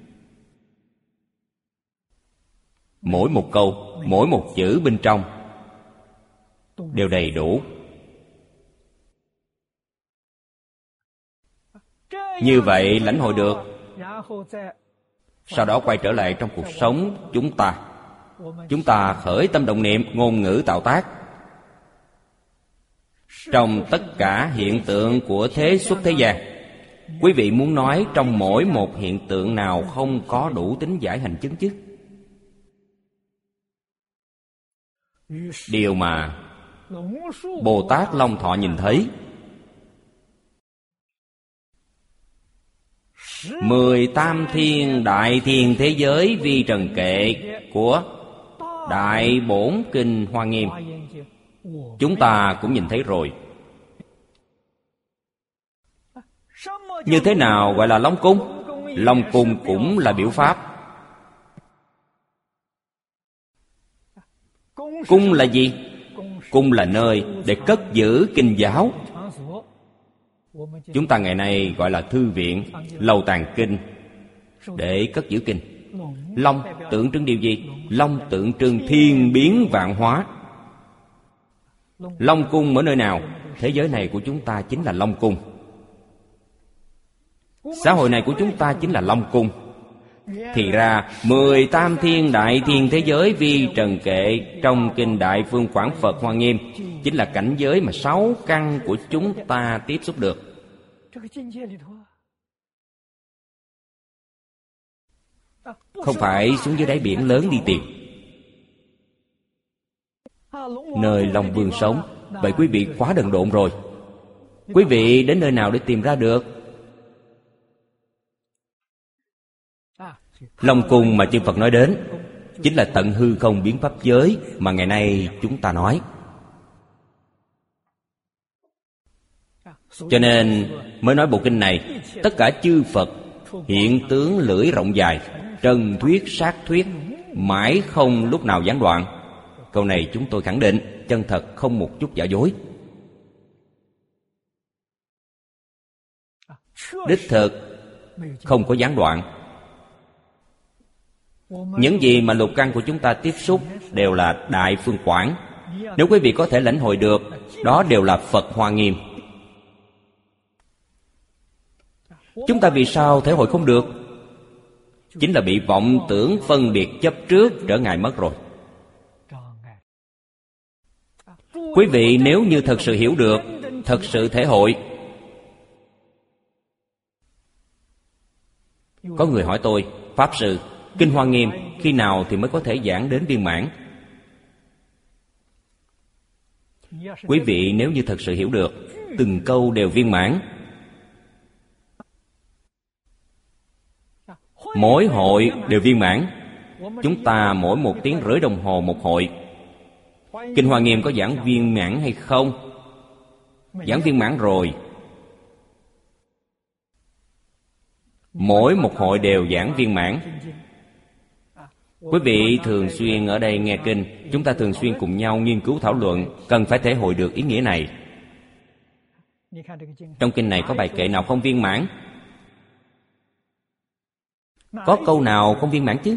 Mỗi một câu, mỗi một chữ bên trong đều đầy đủ. Như vậy lãnh hội được, sau đó quay trở lại trong cuộc sống chúng ta. Chúng ta khởi tâm động niệm, ngôn ngữ tạo tác. Trong tất cả hiện tượng của thế xuất thế gian, Quý vị muốn nói trong mỗi một hiện tượng nào không có đủ tính giải hành chứng chứ? Điều mà Bồ Tát Long Thọ nhìn thấy, Mười tam thiên đại thiên thế giới vi trần kệ của Đại Bổn Kinh Hoa Nghiêm, chúng ta cũng nhìn thấy rồi. Như thế nào gọi là Long Cung? Long Cung cũng là biểu pháp. Cung là gì? Cung là nơi để cất giữ kinh giáo. Chúng ta ngày nay gọi là thư viện, lầu tàng kinh, để cất giữ kinh. Long tượng trưng điều gì? Long tượng trưng thiên biến vạn hóa. Long cung ở nơi nào? Thế giới này của chúng ta chính là Long cung. Xã hội này của chúng ta chính là Long cung. Thì ra mười tam thiên đại thiên thế giới vi trần kệ trong kinh Đại Phương Quảng Phật Hoa Nghiêm chính là cảnh giới mà sáu căn của chúng ta tiếp xúc được. Không phải xuống dưới đáy biển lớn đi tìm. Nơi Long Vương sống, vậy quý vị quá đần độn rồi. Quý vị đến nơi nào để tìm ra được? Long cung mà chư Phật nói đến chính là tận hư không biến pháp giới mà ngày nay chúng ta nói. Cho nên mới nói bộ kinh này, tất cả chư Phật hiện tướng lưỡi rộng dài, trần thuyết sát thuyết, mãi không lúc nào gián đoạn. Câu này chúng tôi khẳng định, chân thật không một chút giả dối. Đích thực không có gián đoạn. Những gì mà lục căn của chúng ta tiếp xúc đều là Đại Phương Quảng. Nếu quý vị có thể lãnh hội được, đó đều là Phật Hoa Nghiêm. Chúng ta vì sao thể hội không được? Chính là bị vọng tưởng phân biệt chấp trước trở ngại mất rồi. Quý vị nếu như thật sự hiểu được, thật sự thể hội. Có người hỏi tôi, Pháp Sư, Kinh Hoa Nghiêm khi nào thì mới có thể giảng đến viên mãn? Quý vị nếu như thật sự hiểu được, từng câu đều viên mãn. Mỗi hội đều viên mãn. Chúng ta mỗi một tiếng rưỡi đồng hồ một hội. Kinh Hoa Nghiêm có giảng viên mãn hay không? Giảng viên mãn rồi. Mỗi một hội đều giảng viên mãn. Quý vị thường xuyên ở đây nghe kinh, chúng ta thường xuyên cùng nhau nghiên cứu thảo luận, cần phải thể hội được ý nghĩa này. Trong kinh này có bài kệ nào không viên mãn? Có câu nào không viên mãn chứ?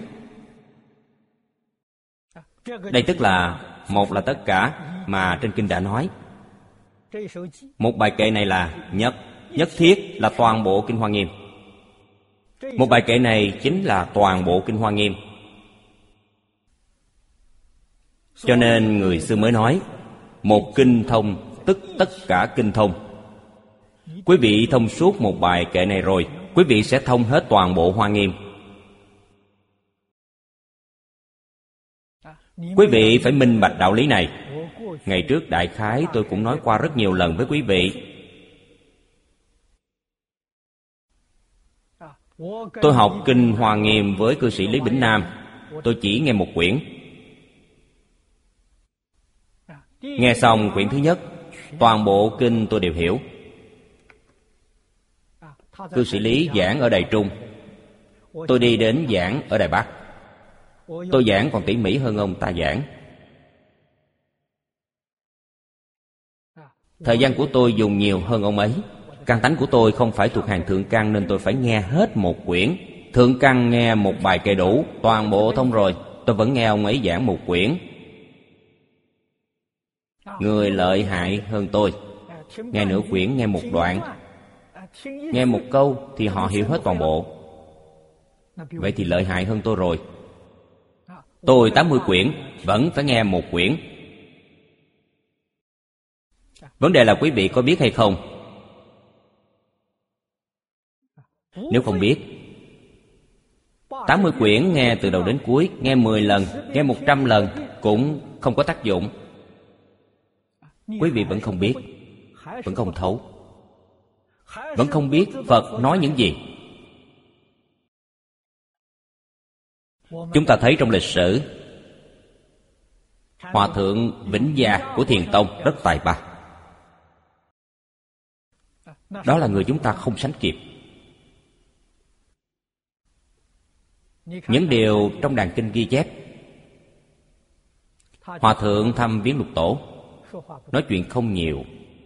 Đây tức là, một là tất cả mà trên kinh đã nói. Một bài kệ này là nhất, nhất thiết là toàn bộ Kinh Hoa Nghiêm. Một bài kệ này chính là toàn bộ Kinh Hoa Nghiêm. Cho nên người xưa mới nói, một kinh thông tức tất cả kinh thông. Quý vị thông suốt một bài kệ này rồi, quý vị sẽ thông hết toàn bộ Hoa Nghiêm. Quý vị phải minh bạch đạo lý này. Ngày trước đại khái tôi cũng nói qua rất nhiều lần với quý vị. Tôi học Kinh Hoa Nghiêm với cư sĩ Lý Bỉnh Nam. Tôi chỉ nghe một quyển. Nghe xong quyển thứ nhất, toàn bộ kinh tôi đều hiểu. Cư sĩ Lý giảng ở Đài Trung, tôi đi đến giảng ở Đài Bắc. Tôi giảng còn tỉ mỉ hơn ông ta giảng. Thời gian của tôi dùng nhiều hơn ông ấy. Căn tánh của tôi không phải thuộc hàng thượng căn, nên tôi phải nghe hết một quyển. Thượng căn nghe một bài kệ đủ, toàn bộ thông rồi, tôi vẫn nghe ông ấy giảng một quyển. Người lợi hại hơn tôi, nghe nửa quyển nghe một đoạn, nghe một câu thì họ hiểu hết toàn bộ. Vậy thì lợi hại hơn tôi rồi. Tôi tám mươi quyển, vẫn phải nghe một quyển. Vấn đề là quý vị có biết hay không? Nếu không biết, tám mươi quyển nghe từ đầu đến cuối, nghe mười lần, nghe một trăm lần cũng không có tác dụng. Quý vị vẫn không biết, vẫn không thấu, vẫn không biết Phật nói những gì. Chúng ta thấy trong lịch sử, Hòa thượng Vĩnh Gia của Thiền Tông rất tài ba. Đó là người chúng ta không sánh kịp. Những điều trong đàn kinh ghi chép, Hòa thượng thăm viếng Lục Tổ, nói chuyện không nhiều,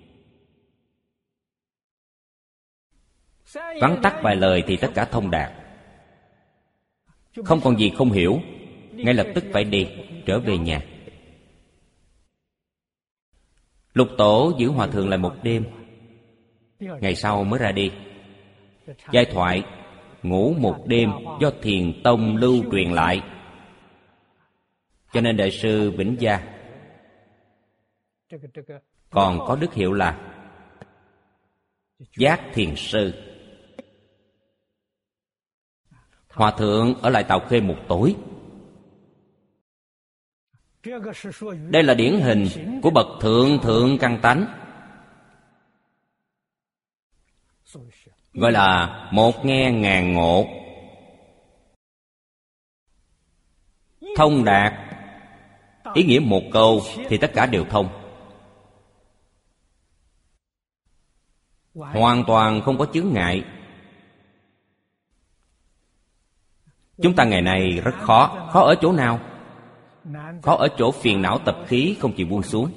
vắn tắt vài lời thì tất cả thông đạt. Không còn gì không hiểu, ngay lập tức phải đi, trở về nhà. Lục Tổ giữ Hòa thượng lại một đêm, ngày sau mới ra đi. Giai thoại ngủ một đêm do Thiền Tông lưu truyền lại, cho nên Đại sư Vĩnh Gia còn có đức hiệu là Giác Thiền Sư. Hòa thượng ở lại Tàu Khê một tối. Đây là điển hình của bậc thượng thượng căn tánh, gọi là một nghe ngàn ngộ, thông đạt. Ý nghĩa một câu thì tất cả đều thông, hoàn toàn không có chướng ngại. Chúng ta ngày nay rất khó. Khó ở chỗ nào? Khó ở chỗ phiền não tập khí không chịu buông xuống.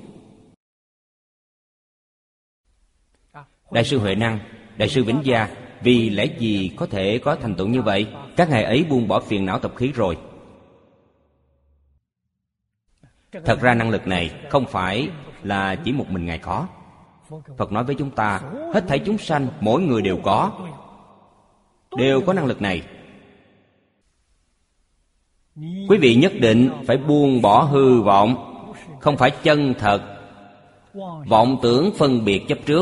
Đại sư Huệ Năng, Đại sư Vĩnh Gia vì lẽ gì có thể có thành tựu như vậy? Các ngài ấy buông bỏ phiền não tập khí rồi. Thật ra năng lực này không phải là chỉ một mình ngài có. Phật nói với chúng ta, hết thảy chúng sanh mỗi người đều có, đều có năng lực này. Quý vị nhất định phải buông bỏ hư vọng, không phải chân thật, vọng tưởng phân biệt chấp trước.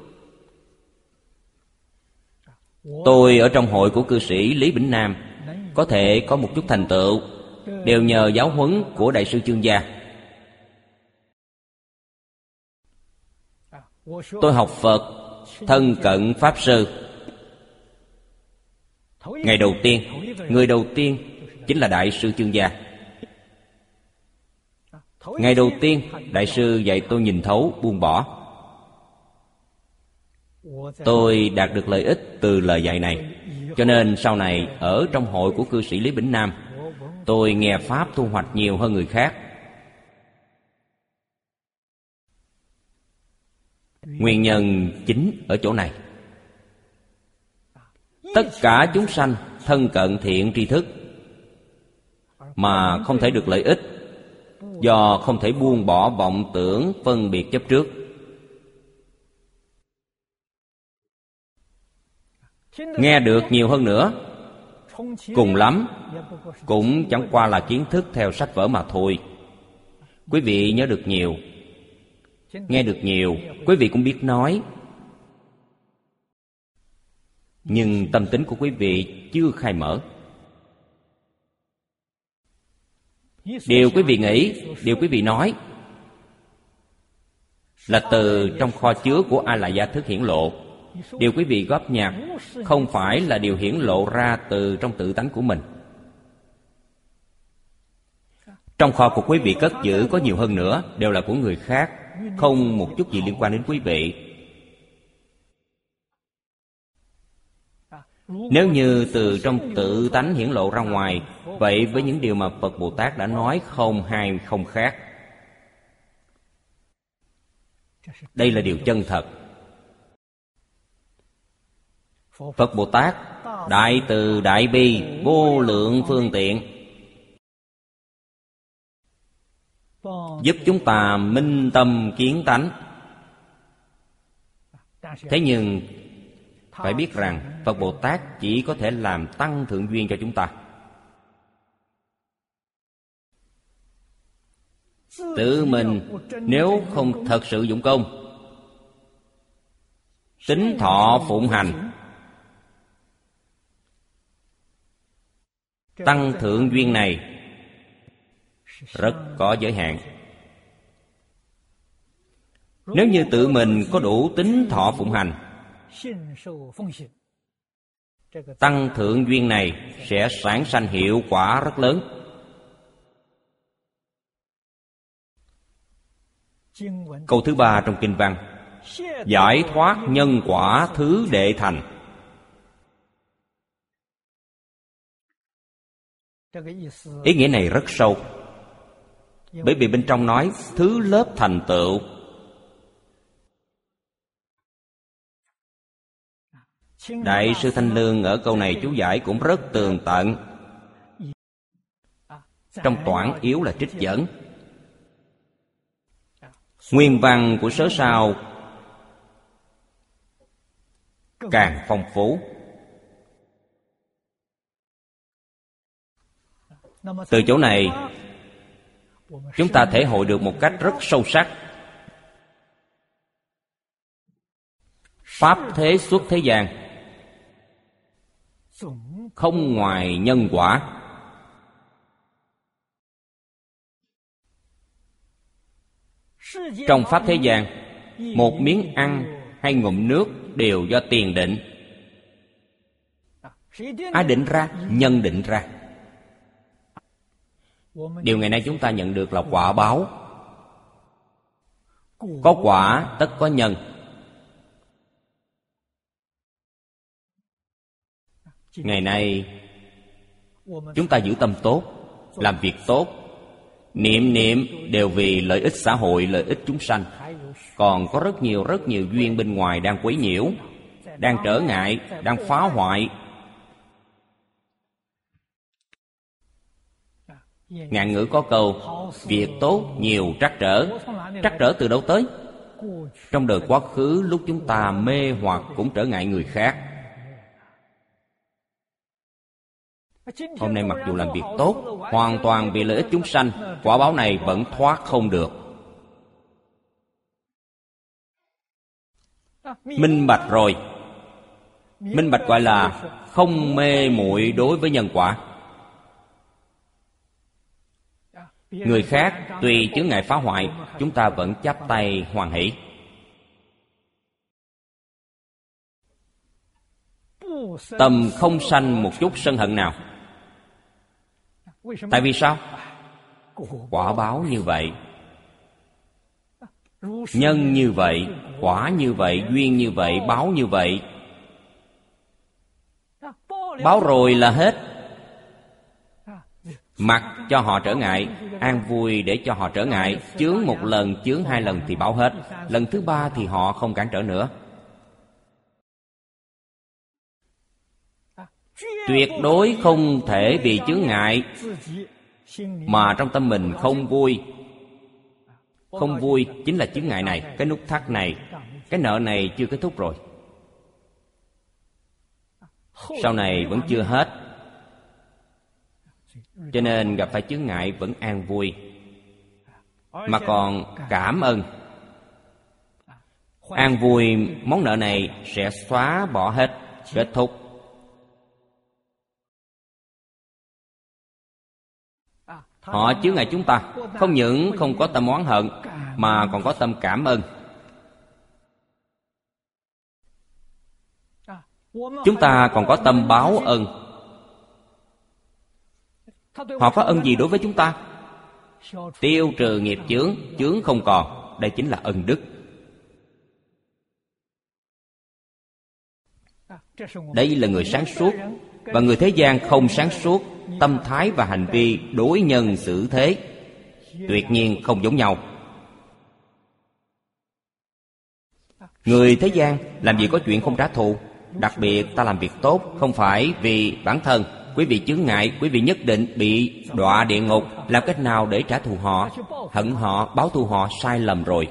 Tôi ở trong hội của cư sĩ Lý Bỉnh Nam có thể có một chút thành tựu, đều nhờ giáo huấn của Đại sư Chương Gia. Tôi học Phật thân cận Pháp Sư. Ngày đầu tiên, người đầu tiên chính là Đại sư Chương Gia. Ngày đầu tiên, Đại sư dạy tôi nhìn thấu, buông bỏ. Tôi đạt được lợi ích từ lời dạy này, cho nên sau này ở trong hội của cư sĩ Lý Bỉnh Nam, tôi nghe Pháp thu hoạch nhiều hơn người khác. Nguyên nhân chính ở chỗ này. Tất cả chúng sanh thân cận thiện tri thức mà không thể được lợi ích, do không thể buông bỏ vọng tưởng phân biệt chấp trước. Nghe được nhiều hơn nữa, cùng lắm cũng chẳng qua là kiến thức theo sách vở mà thôi. Quý vị nhớ được nhiều, nghe được nhiều, quý vị cũng biết nói, nhưng tâm tính của quý vị chưa khai mở. Điều quý vị nghĩ, điều quý vị nói là từ trong kho chứa của A Lại Gia Thức hiển lộ. Điều quý vị góp nhặt không phải là điều hiển lộ ra từ trong tự tánh của mình. Trong kho của quý vị cất giữ có nhiều hơn nữa, đều là của người khác, không một chút gì liên quan đến quý vị. Nếu như từ trong tự tánh hiển lộ ra ngoài, vậy với những điều mà Phật Bồ Tát đã nói không hai không khác. Đây là điều chân thật. Phật Bồ Tát đại từ đại bi, vô lượng phương tiện, giúp chúng ta minh tâm kiến tánh. Thế nhưng phải biết rằng Phật Bồ Tát chỉ có thể làm tăng thượng duyên cho chúng ta. Tự mình nếu không thật sự dụng công, tính thọ phụng hành, Tăng thượng duyên này rất có giới hạn. Nếu như tự mình có đủ tín thọ phụng hành, tăng thượng duyên này sẽ sản sanh hiệu quả rất lớn. Câu thứ ba trong kinh văn: giải thoát nhân quả thứ đệ thành. Ý nghĩa này rất sâu, bởi vì bên trong nói thứ lớp thành tựu. Đại sư Thanh Lương ở câu này chú giải cũng rất tường tận. Trong toản yếu là trích dẫn, nguyên văn của sớ sao càng phong phú. Từ chỗ này chúng ta thể hội được một cách rất sâu sắc pháp thế xuất thế gian không ngoài nhân quả. Trong pháp thế gian, một miếng ăn hay ngụm nước đều do tiền định. Ai định ra? Nhân định ra. Điều ngày nay chúng ta nhận được là quả báo. Có quả tất có nhân. Ngày nay chúng ta giữ tâm tốt, làm việc tốt, niệm niệm đều vì lợi ích xã hội, lợi ích chúng sanh. Còn có rất nhiều rất nhiều duyên bên ngoài đang quấy nhiễu, đang trở ngại, đang phá hoại. Ngạn ngữ có câu: việc tốt nhiều trắc trở. Trắc trở từ đâu tới? Trong đời quá khứ, lúc chúng ta mê hoặc cũng trở ngại người khác. Hôm nay mặc dù làm việc tốt, hoàn toàn vì lợi ích chúng sanh, quả báo này vẫn thoát không được. Minh bạch rồi. Minh bạch gọi là không mê muội đối với nhân quả. Người khác tùy chướng ngại phá hoại, chúng ta vẫn chắp tay hoan hỷ. Tâm không sanh một chút sân hận nào. Tại vì sao? Quả báo như vậy, nhân như vậy, quả như vậy, duyên như vậy, báo như vậy. Báo rồi là hết. Mặc cho họ trở ngại, an vui để cho họ trở ngại. Chướng một lần, chướng hai lần thì báo hết. Lần thứ ba thì họ không cản trở nữa. Tuyệt đối không thể vì chướng ngại mà trong tâm mình không vui. Không vui chính là chướng ngại này, cái nút thắt này, cái nợ này chưa kết thúc rồi. Sau này vẫn chưa hết, cho nên gặp phải chướng ngại vẫn an vui, mà còn cảm ơn. An vui món nợ này sẽ xóa bỏ hết, kết thúc. Họ chướng ngại chúng ta, không những không có tâm oán hận, mà còn có tâm cảm ơn. Chúng ta còn có tâm báo ân. Họ có ân gì đối với chúng ta? Tiêu trừ nghiệp chướng, chướng không còn. Đây chính là ân đức. Đây là người sáng suốt. Và người thế gian không sáng suốt, tâm thái và hành vi đối nhân xử thế tuyệt nhiên không giống nhau. Người thế gian làm gì có chuyện không trả thù. Đặc biệt ta làm việc tốt không phải vì bản thân. Quý vị chướng ngại, quý vị nhất định bị đọa địa ngục. Làm cách nào để trả thù họ, hận họ, báo thù họ? Sai lầm rồi.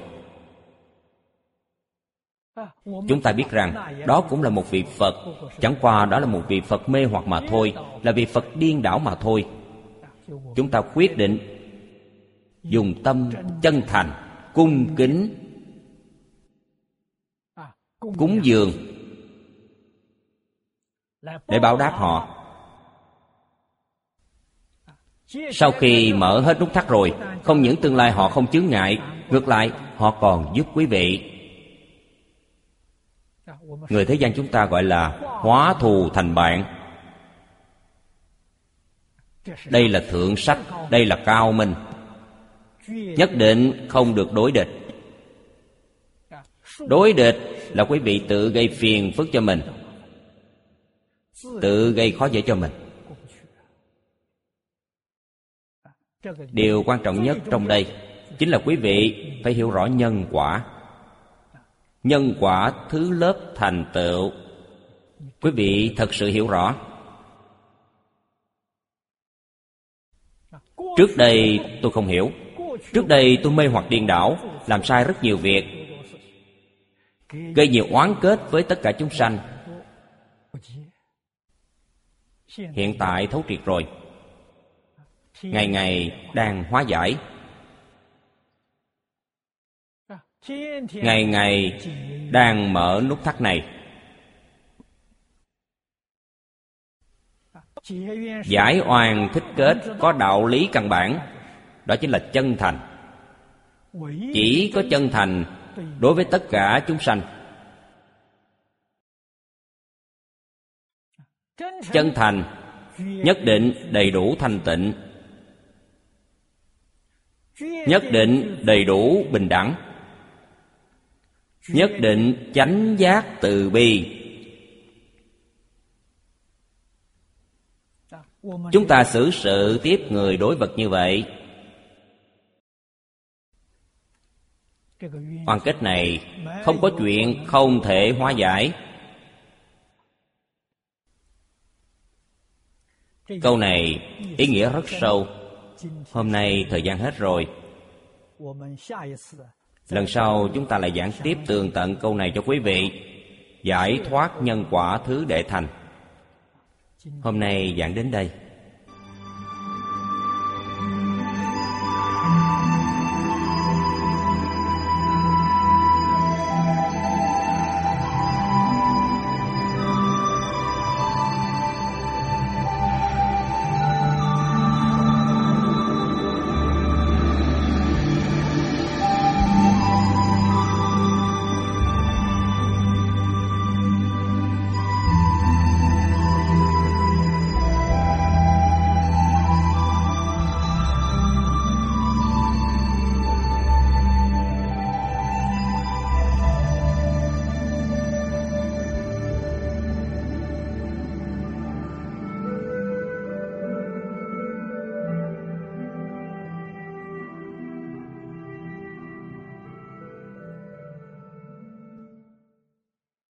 Chúng ta biết rằng đó cũng là một vị Phật, chẳng qua đó là một vị Phật mê hoặc mà thôi, là vị Phật điên đảo mà thôi. Chúng ta quyết định dùng tâm chân thành, cung kính, cúng dường để báo đáp họ. Sau khi mở hết nút thắt rồi, không những tương lai họ không chướng ngại, ngược lại họ còn giúp quý vị. Người thế gian chúng ta gọi là hóa thù thành bạn. Đây là thượng sách, đây là cao minh. Nhất định không được đối địch. Đối địch là quý vị tự gây phiền phức cho mình, tự gây khó dễ cho mình. Điều quan trọng nhất trong đây chính là quý vị phải hiểu rõ nhân quả. Nhân quả thứ lớp thành tựu, quý vị thật sự hiểu rõ. Trước đây tôi không hiểu. Trước đây tôi mê hoặc điên đảo, làm sai rất nhiều việc, gây nhiều oán kết với tất cả chúng sanh. Hiện tại thấu triệt rồi, ngày ngày đang hóa giải, ngày ngày đang mở nút thắt này. Giải oan thích kết có đạo lý căn bản, đó chính là chân thành. Chỉ có chân thành đối với tất cả chúng sanh. Chân thành nhất định đầy đủ thanh tịnh, nhất định đầy đủ bình đẳng, nhất định chánh giác từ bi. Chúng ta xử sự tiếp người đối vật như vậy, oan kết này không có chuyện không thể hóa giải. Câu này ý nghĩa rất sâu. Hôm nay thời gian hết rồi, lần sau chúng ta lại giảng tiếp tường tận câu này cho quý vị. Giải thoát nhân quả thứ đệ thành. Hôm nay giảng đến đây.